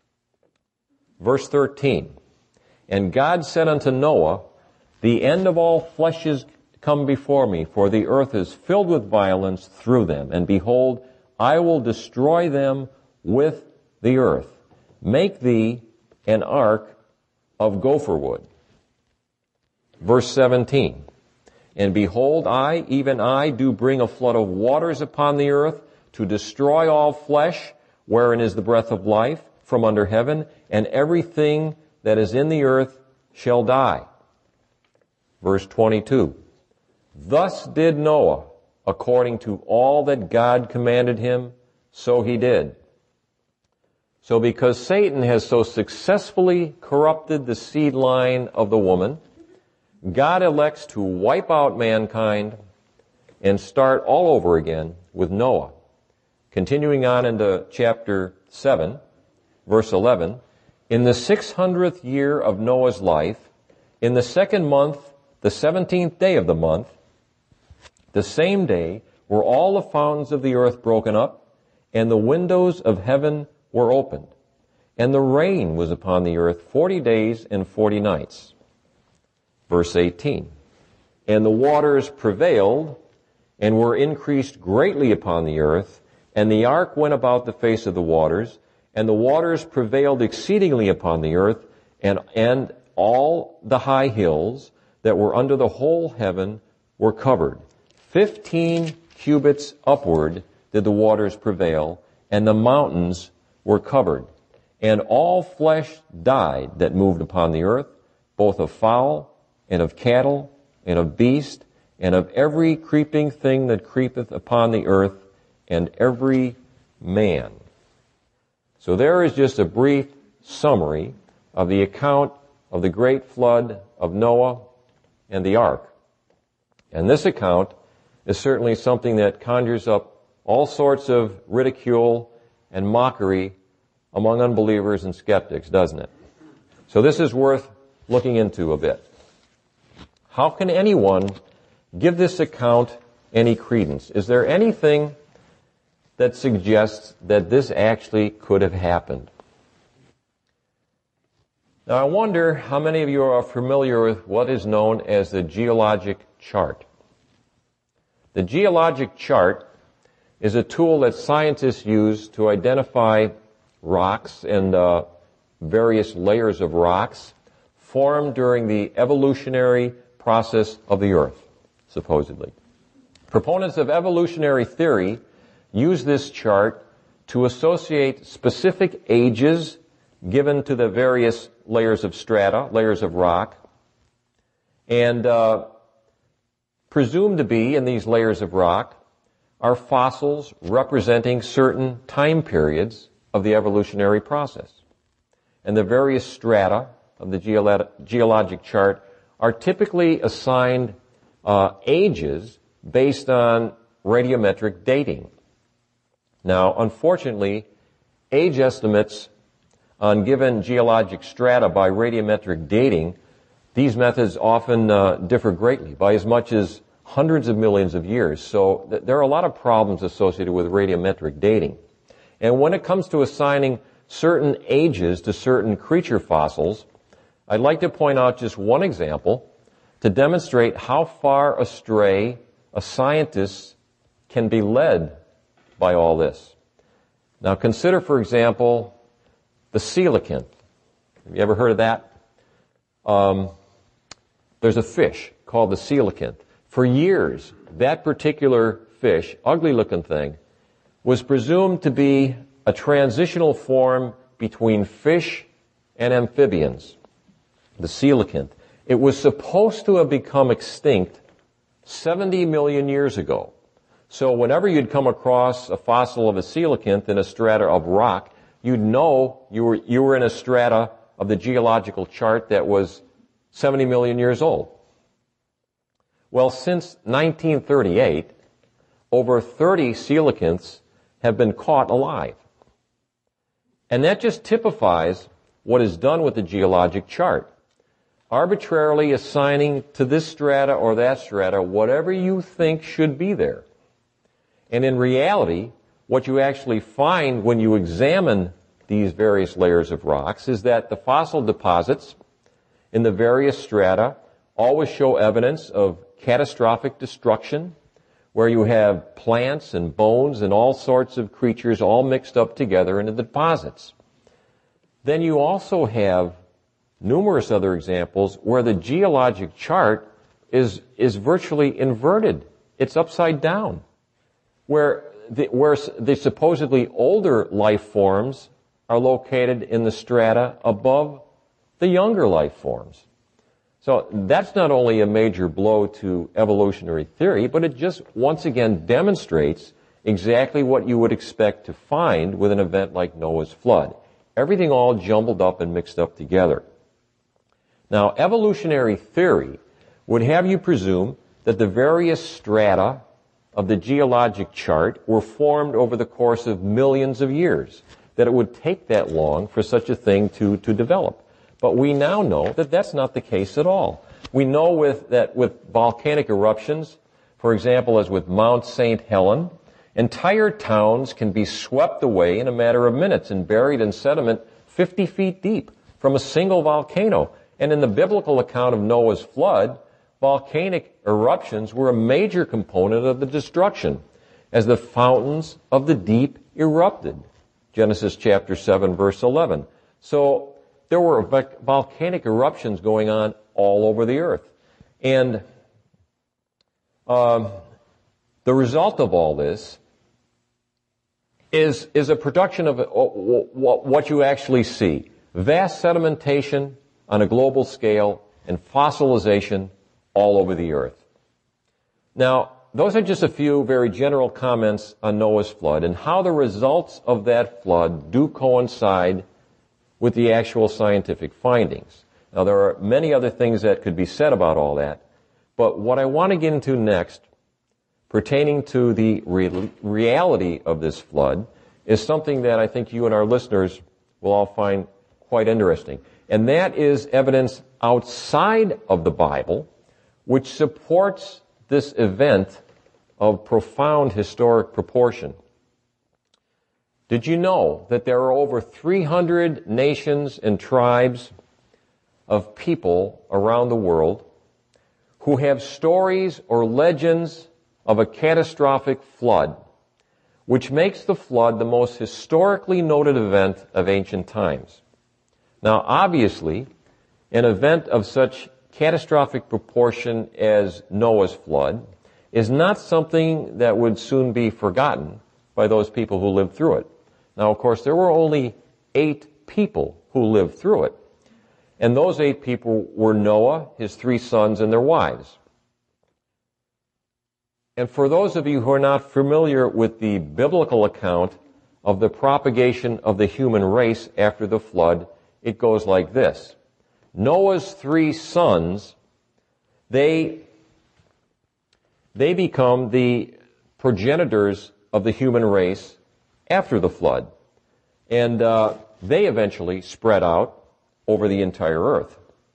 Verse thirteen, and God said unto Noah, the end of all flesh is come before me, for the earth is filled with violence through them. And behold, I will destroy them with the earth. Make thee an ark of gopher wood. Verse seventeen, and behold, I, even I, do bring a flood of waters upon the earth to destroy all flesh, wherein is the breath of life, from under heaven, and everything that is in the earth shall die. Verse twenty-two, thus did Noah, according to all that God commanded him, so he did. So because Satan has so successfully corrupted the seed line of the woman, God elects to wipe out mankind and start all over again with Noah. Continuing on into chapter seven, verse eleven, in the six hundredth year of Noah's life, in the second month, the seventeenth day of the month, the same day were all the fountains of the earth broken up, and the windows of heaven were opened, and the rain was upon the earth forty days and forty nights. Verse eighteen, and the waters prevailed and were increased greatly upon the earth, and the ark went about the face of the waters, and the waters prevailed exceedingly upon the earth, and, and all the high hills that were under the whole heaven were covered. Fifteen cubits upward did the waters prevail, and the mountains were covered. And all flesh died that moved upon the earth, both of fowl, and of cattle, and of beast, and of every creeping thing that creepeth upon the earth, and every man. So there is just a brief summary of the account of the great flood of Noah and the ark. And this account is certainly something that conjures up all sorts of ridicule and mockery among unbelievers and skeptics, doesn't it? So this is worth looking into a bit. How can anyone give this account any credence? Is there anything that suggests that this actually could have happened? Now, I wonder how many of you are familiar with what is known as the geologic chart. The geologic chart is a tool that scientists use to identify rocks and uh, various layers of rocks formed during the evolutionary process of the earth, supposedly. Proponents of evolutionary theory use this chart to associate specific ages given to the various layers of strata, layers of rock, And uh, presumed to be in these layers of rock are fossils representing certain time periods of the evolutionary process. And the various strata of the geolo- geologic chart are typically assigned uh, ages based on radiometric dating. Now, unfortunately, age estimates on given geologic strata by radiometric dating, these methods often uh, differ greatly by as much as hundreds of millions of years. So th- there are a lot of problems associated with radiometric dating. And when it comes to assigning certain ages to certain creature fossils, I'd like to point out just one example to demonstrate how far astray a scientist can be led by all this. Now consider, for example, the coelacanth. Have you ever heard of that? Um, there's a fish called the coelacanth. For years, that particular fish, ugly-looking thing, was presumed to be a transitional form between fish and amphibians, the coelacanth. It was supposed to have become extinct seventy million years ago. So whenever you'd come across a fossil of a coelacanth in a strata of rock, you'd know you were, you were in a strata of the geological chart that was seventy million years old. Well, since nineteen thirty-eight, over thirty coelacanths have been caught alive. And that just typifies what is done with the geologic chart. Arbitrarily assigning to this strata or that strata whatever you think should be there. And in reality, what you actually find when you examine these various layers of rocks is that the fossil deposits in the various strata always show evidence of catastrophic destruction, where you have plants and bones and all sorts of creatures all mixed up together into the deposits. Then you also have numerous other examples where the geologic chart is, is virtually inverted. It's upside down. Where the, where the supposedly older life forms are located in the strata above the younger life forms. So that's not only a major blow to evolutionary theory, but it just once again demonstrates exactly what you would expect to find with an event like Noah's flood. Everything all jumbled up and mixed up together. Now, evolutionary theory would have you presume that the various strata of the geologic chart were formed over the course of millions of years, that it would take that long for such a thing to, to develop. But we now know that that's not the case at all. We know with, that with volcanic eruptions, for example, as with Mount Saint Helens, entire towns can be swept away in a matter of minutes and buried in sediment fifty feet deep from a single volcano. And in the biblical account of Noah's flood, volcanic eruptions were a major component of the destruction as the fountains of the deep erupted. Genesis chapter seven, verse eleven. So there were volcanic eruptions going on all over the earth. And um, the result of all this is, is a production of what you actually see. Vast sedimentation on a global scale and fossilization all over the earth. Now, those are just a few very general comments on Noah's flood and how the results of that flood do coincide with the actual scientific findings. Now, there are many other things that could be said about all that, but what I want to get into next, pertaining to the re- reality of this flood, is something that I think you and our listeners will all find quite interesting. And that is evidence outside of the Bible, which supports this event of profound historic proportion. Did you know that there are over three hundred nations and tribes of people around the world who have stories or legends of a catastrophic flood, which makes the flood the most historically noted event of ancient times? Now, obviously, an event of such catastrophic proportion as Noah's flood is not something that would soon be forgotten by those people who lived through it. Now, of course, there were only eight people who lived through it. And those eight people were Noah, his three sons, and their wives. And for those of you who are not familiar with the biblical account of the propagation of the human race after the flood, it goes like this. Noah's three sons, they, they become the progenitors of the human race after the flood. And uh, they eventually spread out over the entire earth.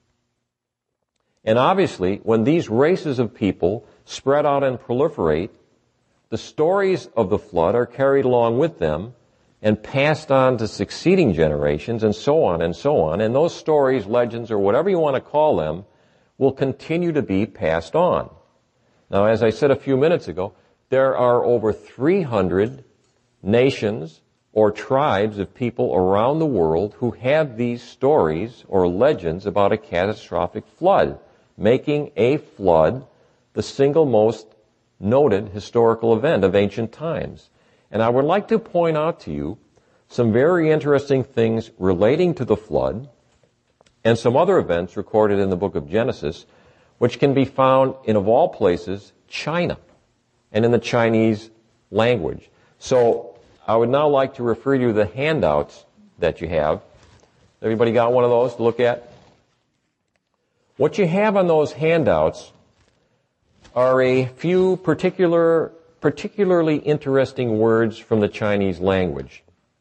And obviously, when these races of people spread out and proliferate, the stories of the flood are carried along with them and passed on to succeeding generations, and so on and so on. And those stories, legends, or whatever you want to call them, will continue to be passed on. Now, as I said a few minutes ago, there are over three hundred nations or tribes of people around the world who have these stories or legends about a catastrophic flood, making a flood the single most noted historical event of ancient times. And I would like to point out to you some very interesting things relating to the flood and some other events recorded in the book of Genesis, which can be found in, of all places, China and in the Chinese language. So I would now like to refer you to the handouts that you have. Everybody got one of those to look at? What you have on those handouts are a few particular, particularly interesting words from the Chinese language.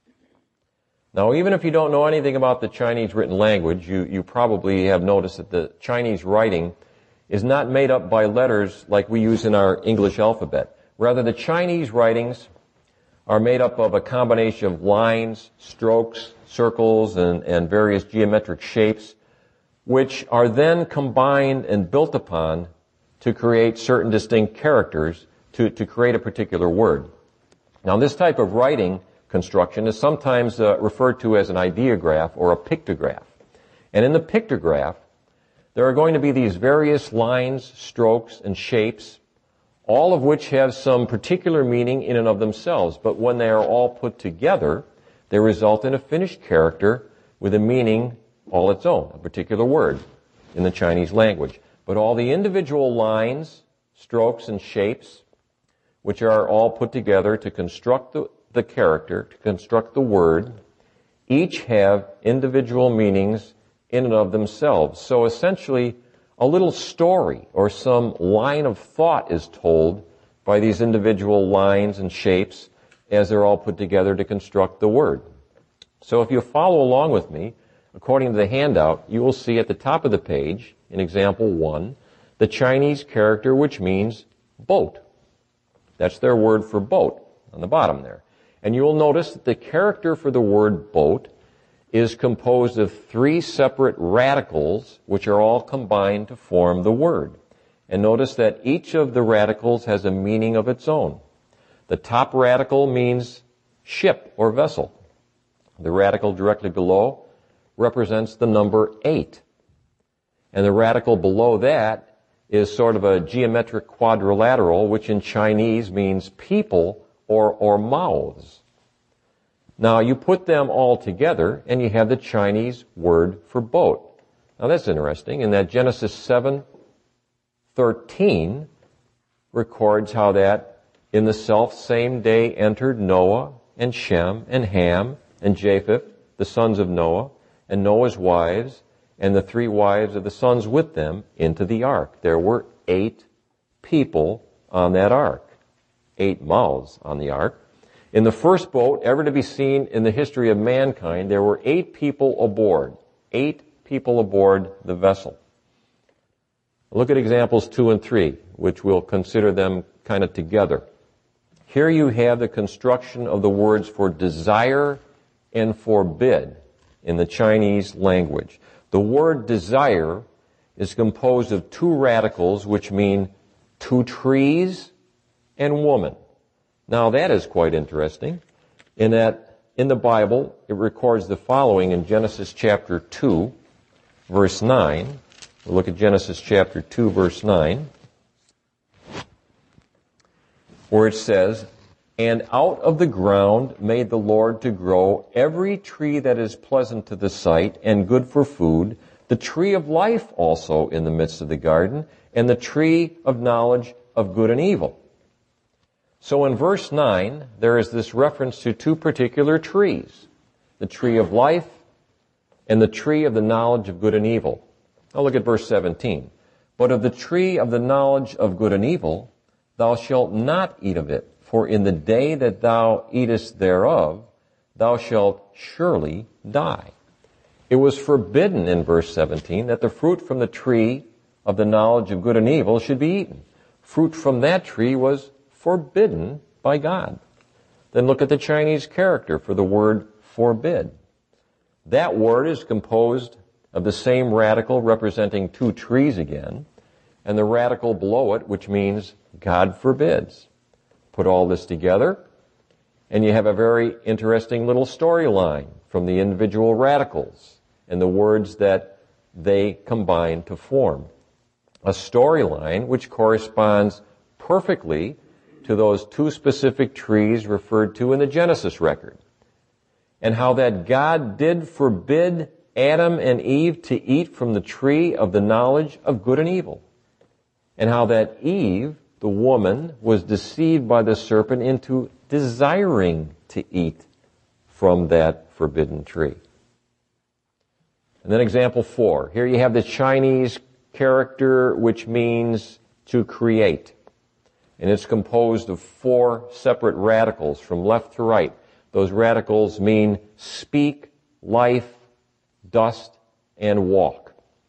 Now, even if you don't know anything about the Chinese written language, you, you probably have noticed that the Chinese writing is not made up by letters like we use in our English alphabet. Rather, the Chinese writings are made up of a combination of lines, strokes, circles, and, and various geometric shapes, which are then combined and built upon to create certain distinct characters to, to create a particular word. Now, this type of writing construction is sometimes uh, referred to as an ideograph or a pictograph. And in the pictograph, there are going to be these various lines, strokes, and shapes, all of which have some particular meaning in and of themselves. But when they are all put together, they result in a finished character with a meaning all its own, a particular word in the Chinese language. But all the individual lines, strokes, and shapes, which are all put together to construct the, the character, to construct the word, each have individual meanings in and of themselves. So essentially, a little story or some line of thought is told by these individual lines and shapes as they're all put together to construct the word. So if you follow along with me, according to the handout, you will see at the top of the page, in example one, the Chinese character which means boat. That's their word for boat on the bottom there. And you will notice that the character for the word boat is composed of three separate radicals which are all combined to form the word. And notice that each of the radicals has a meaning of its own. The top radical means ship or vessel. The radical directly below represents the number eight. And the radical below that is sort of a geometric quadrilateral, which in Chinese means people or, or mouths. Now, you put them all together, and you have the Chinese word for boat. Now, that's interesting, in that Genesis seven thirteen records how that in the self-same day entered Noah and Shem and Ham and Japheth, the sons of Noah, and Noah's wives, and the three wives of the sons with them, into the ark. There were eight people on that ark, eight mouths on the ark. In the first boat ever to be seen in the history of mankind, there were eight people aboard. Eight people aboard the vessel. Look at examples two and three, which we'll consider them kind of together. Here you have the construction of the words for desire and forbid in the Chinese language. The word desire is composed of two radicals which mean two trees and woman. Now that is quite interesting in that in the Bible it records the following in Genesis chapter two, verse nine. We'll look at Genesis chapter two, verse nine, where it says, "And out of the ground made the Lord to grow every tree that is pleasant to the sight and good for food, the tree of life also in the midst of the garden, and the tree of knowledge of good and evil. So in verse nine, there is this reference to two particular trees, the tree of life and the tree of the knowledge of good and evil. Now look at verse seventeen. But of the tree of the knowledge of good and evil, thou shalt not eat of it, for in the day that thou eatest thereof, thou shalt surely die. It was forbidden in verse seventeen that the fruit from the tree of the knowledge of good and evil should be eaten. Fruit from that tree was forbidden by God. Then look at the Chinese character for the word forbid. That word is composed of the same radical representing two trees again, and the radical below it, which means God forbids. Put all this together, and you have a very interesting little storyline from the individual radicals and the words that they combine to form. A storyline which corresponds perfectly to those two specific trees referred to in the Genesis record, and how that God did forbid Adam and Eve to eat from the tree of the knowledge of good and evil, and how that Eve, the woman, was deceived by the serpent into desiring to eat from that forbidden tree. And then example four. Here you have the Chinese character which means to create. And it's composed of four separate radicals from left to right. Those radicals mean speak, life, dust, and walk.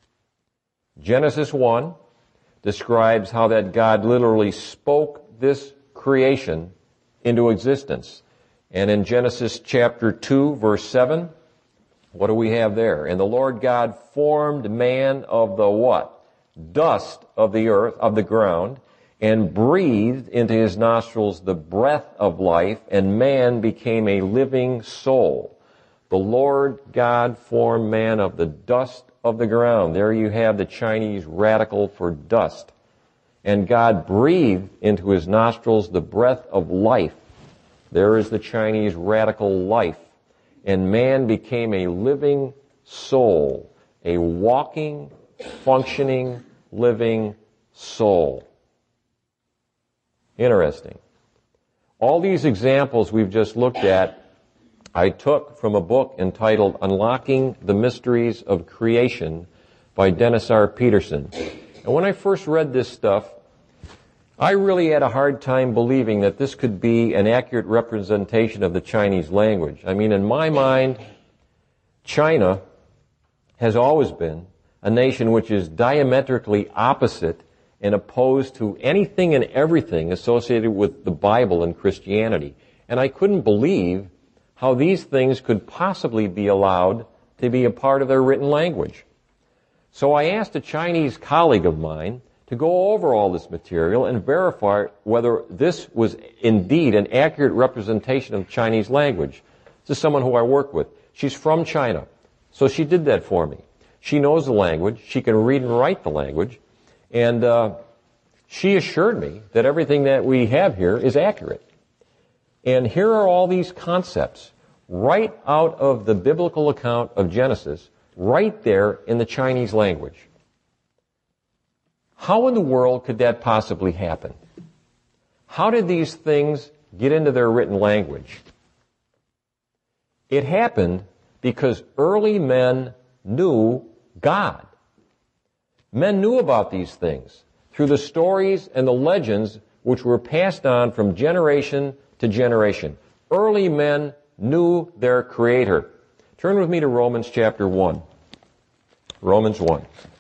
Genesis one describes how that God literally spoke this creation into existence. And in Genesis chapter two, verse seven, what do we have there? And the Lord God formed man of the what? Dust of the earth, of the ground, and breathed into his nostrils the breath of life, and man became a living soul. The Lord God formed man of the dust of the ground. There you have the Chinese radical for dust. And God breathed into his nostrils the breath of life. There is the Chinese radical life. And man became a living soul, a walking, functioning, living soul. Interesting. All these examples we've just looked at I took from a book entitled Unlocking the Mysteries of Creation by Dennis R. Peterson. And when I first read this stuff, I really had a hard time believing that this could be an accurate representation of the Chinese language. I mean, in my mind, China has always been a nation which is diametrically opposite and opposed to anything and everything associated with the Bible and Christianity. And I couldn't believe how these things could possibly be allowed to be a part of their written language. So I asked a Chinese colleague of mine to go over all this material and verify whether this was indeed an accurate representation of Chinese language. This is someone who I work with. She's from China, so she did that for me. She knows the language. She can read and write the language. And uh, she assured me that everything that we have here is accurate. And here are all these concepts right out of the biblical account of Genesis, right there in the Chinese language. How in the world could that possibly happen? How did these things get into their written language? It happened because early men knew God. Men knew about these things through the stories and the legends which were passed on from generation to generation. Early men knew their Creator. Turn with me to Romans chapter one. Romans one.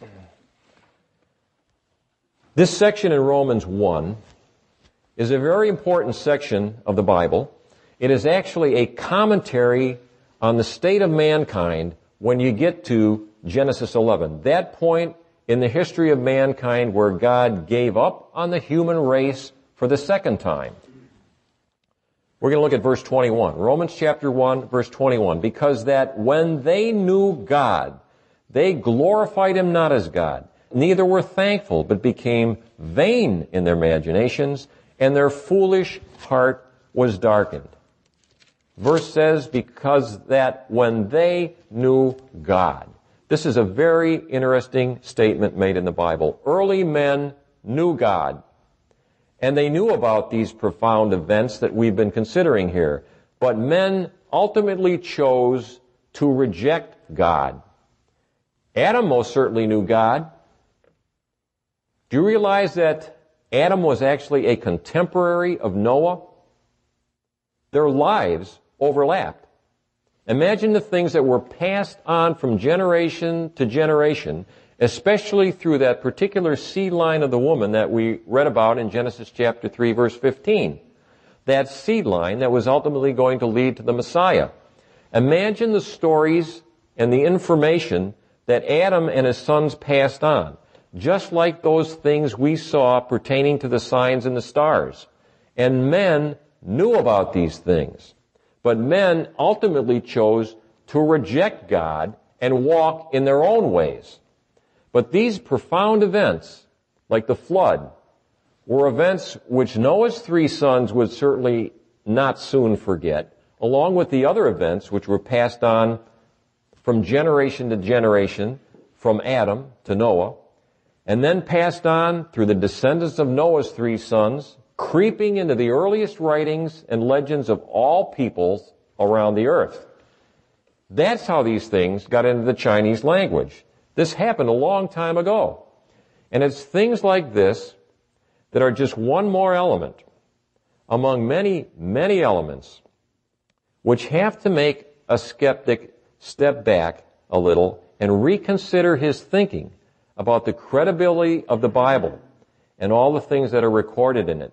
This section in Romans one is a very important section of the Bible. It is actually a commentary on the state of mankind when you get to Genesis eleven. That point in the history of mankind where God gave up on the human race for the second time. We're going to look at verse twenty-one. Romans chapter one, verse twenty-one. Because that when they knew God, they glorified Him not as God, neither were thankful, but became vain in their imaginations, and their foolish heart was darkened. Verse says, because that when they knew God. This is a very interesting statement made in the Bible. Early men knew God, and they knew about these profound events that we've been considering here. But men ultimately chose to reject God. Adam most certainly knew God. Do you realize that Adam was actually a contemporary of Noah? Their lives overlapped. Imagine the things that were passed on from generation to generation, especially through that particular seed line of the woman that we read about in Genesis chapter three, verse fifteen. That seed line that was ultimately going to lead to the Messiah. Imagine the stories and the information that Adam and his sons passed on, just like those things we saw pertaining to the signs and the stars. And men knew about these things. But men ultimately chose to reject God and walk in their own ways. But these profound events, like the flood, were events which Noah's three sons would certainly not soon forget, along with the other events which were passed on from generation to generation, from Adam to Noah, and then passed on through the descendants of Noah's three sons, creeping into the earliest writings and legends of all peoples around the earth. That's how these things got into the Chinese language. This happened a long time ago. And it's things like this that are just one more element among many, many elements which have to make a skeptic step back a little and reconsider his thinking about the credibility of the Bible and all the things that are recorded in it.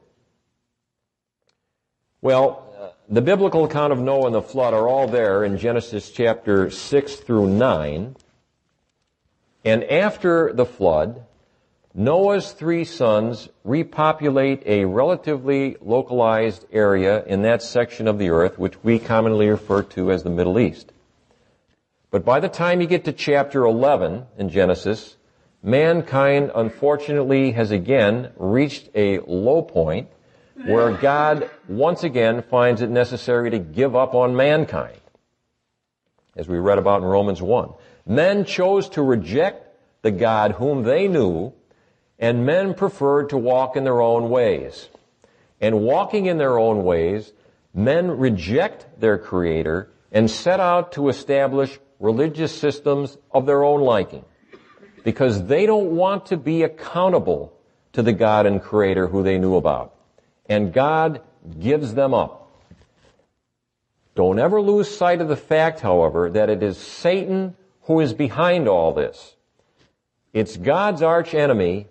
Well, the biblical account of Noah and the flood are all there in Genesis chapter six through nine. And after the flood, Noah's three sons repopulate a relatively localized area in that section of the earth which we commonly refer to as the Middle East. But by the time you get to chapter eleven in Genesis, mankind unfortunately has again reached a low point where God once again finds it necessary to give up on mankind, as we read about in Romans one. Men chose to reject the God whom they knew, and men preferred to walk in their own ways. And walking in their own ways, men reject their Creator and set out to establish religious systems of their own liking, because they don't want to be accountable to the God and Creator who they knew about. And God gives them up. Don't ever lose sight of the fact, however, that it is Satan who is behind all this. It's God's arch enemy,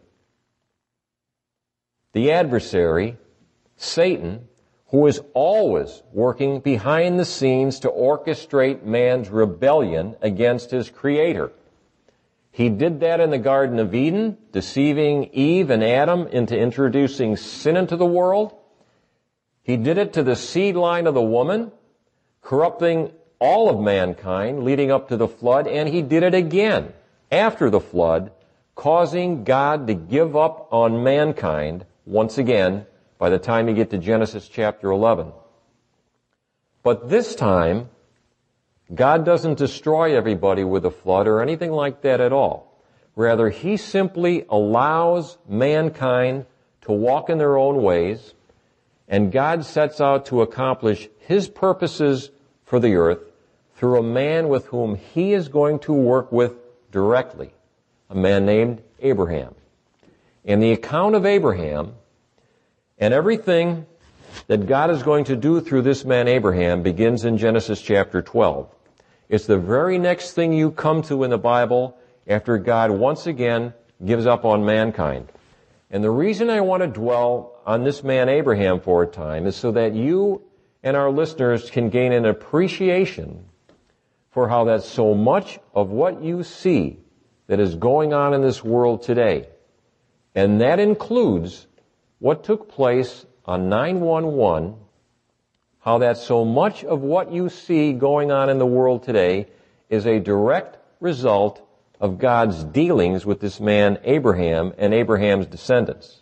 the adversary, Satan, who is always working behind the scenes to orchestrate man's rebellion against his Creator. He did that in the Garden of Eden, deceiving Eve and Adam into introducing sin into the world. He did it to the seed line of the woman, corrupting all of mankind leading up to the flood, and he did it again after the flood, causing God to give up on mankind once again by the time you get to Genesis chapter eleven. But this time, God doesn't destroy everybody with a flood or anything like that at all. Rather, He simply allows mankind to walk in their own ways, and God sets out to accomplish His purposes for the earth through a man with whom He is going to work with directly, a man named Abraham. And the account of Abraham and everything that God is going to do through this man Abraham begins in Genesis chapter twelve. It's the very next thing you come to in the Bible after God once again gives up on mankind. And the reason I want to dwell on this man Abraham for a time is so that you and our listeners can gain an appreciation for how that so much of what you see that is going on in this world today, and that includes what took place on nine one one, how that so much of what you see going on in the world today is a direct result of God's dealings with this man Abraham and Abraham's descendants.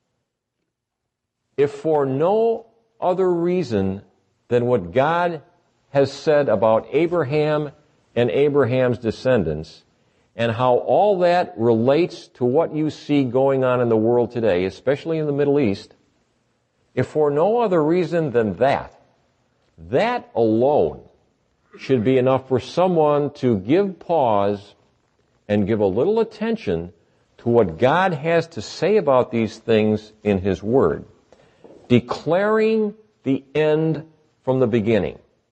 If for no other reason than what God has said about Abraham and Abraham's descendants, and how all that relates to what you see going on in the world today, especially in the Middle East, if for no other reason than that, that alone should be enough for someone to give pause and give a little attention to what God has to say about these things in His Word, declaring the end from the beginning.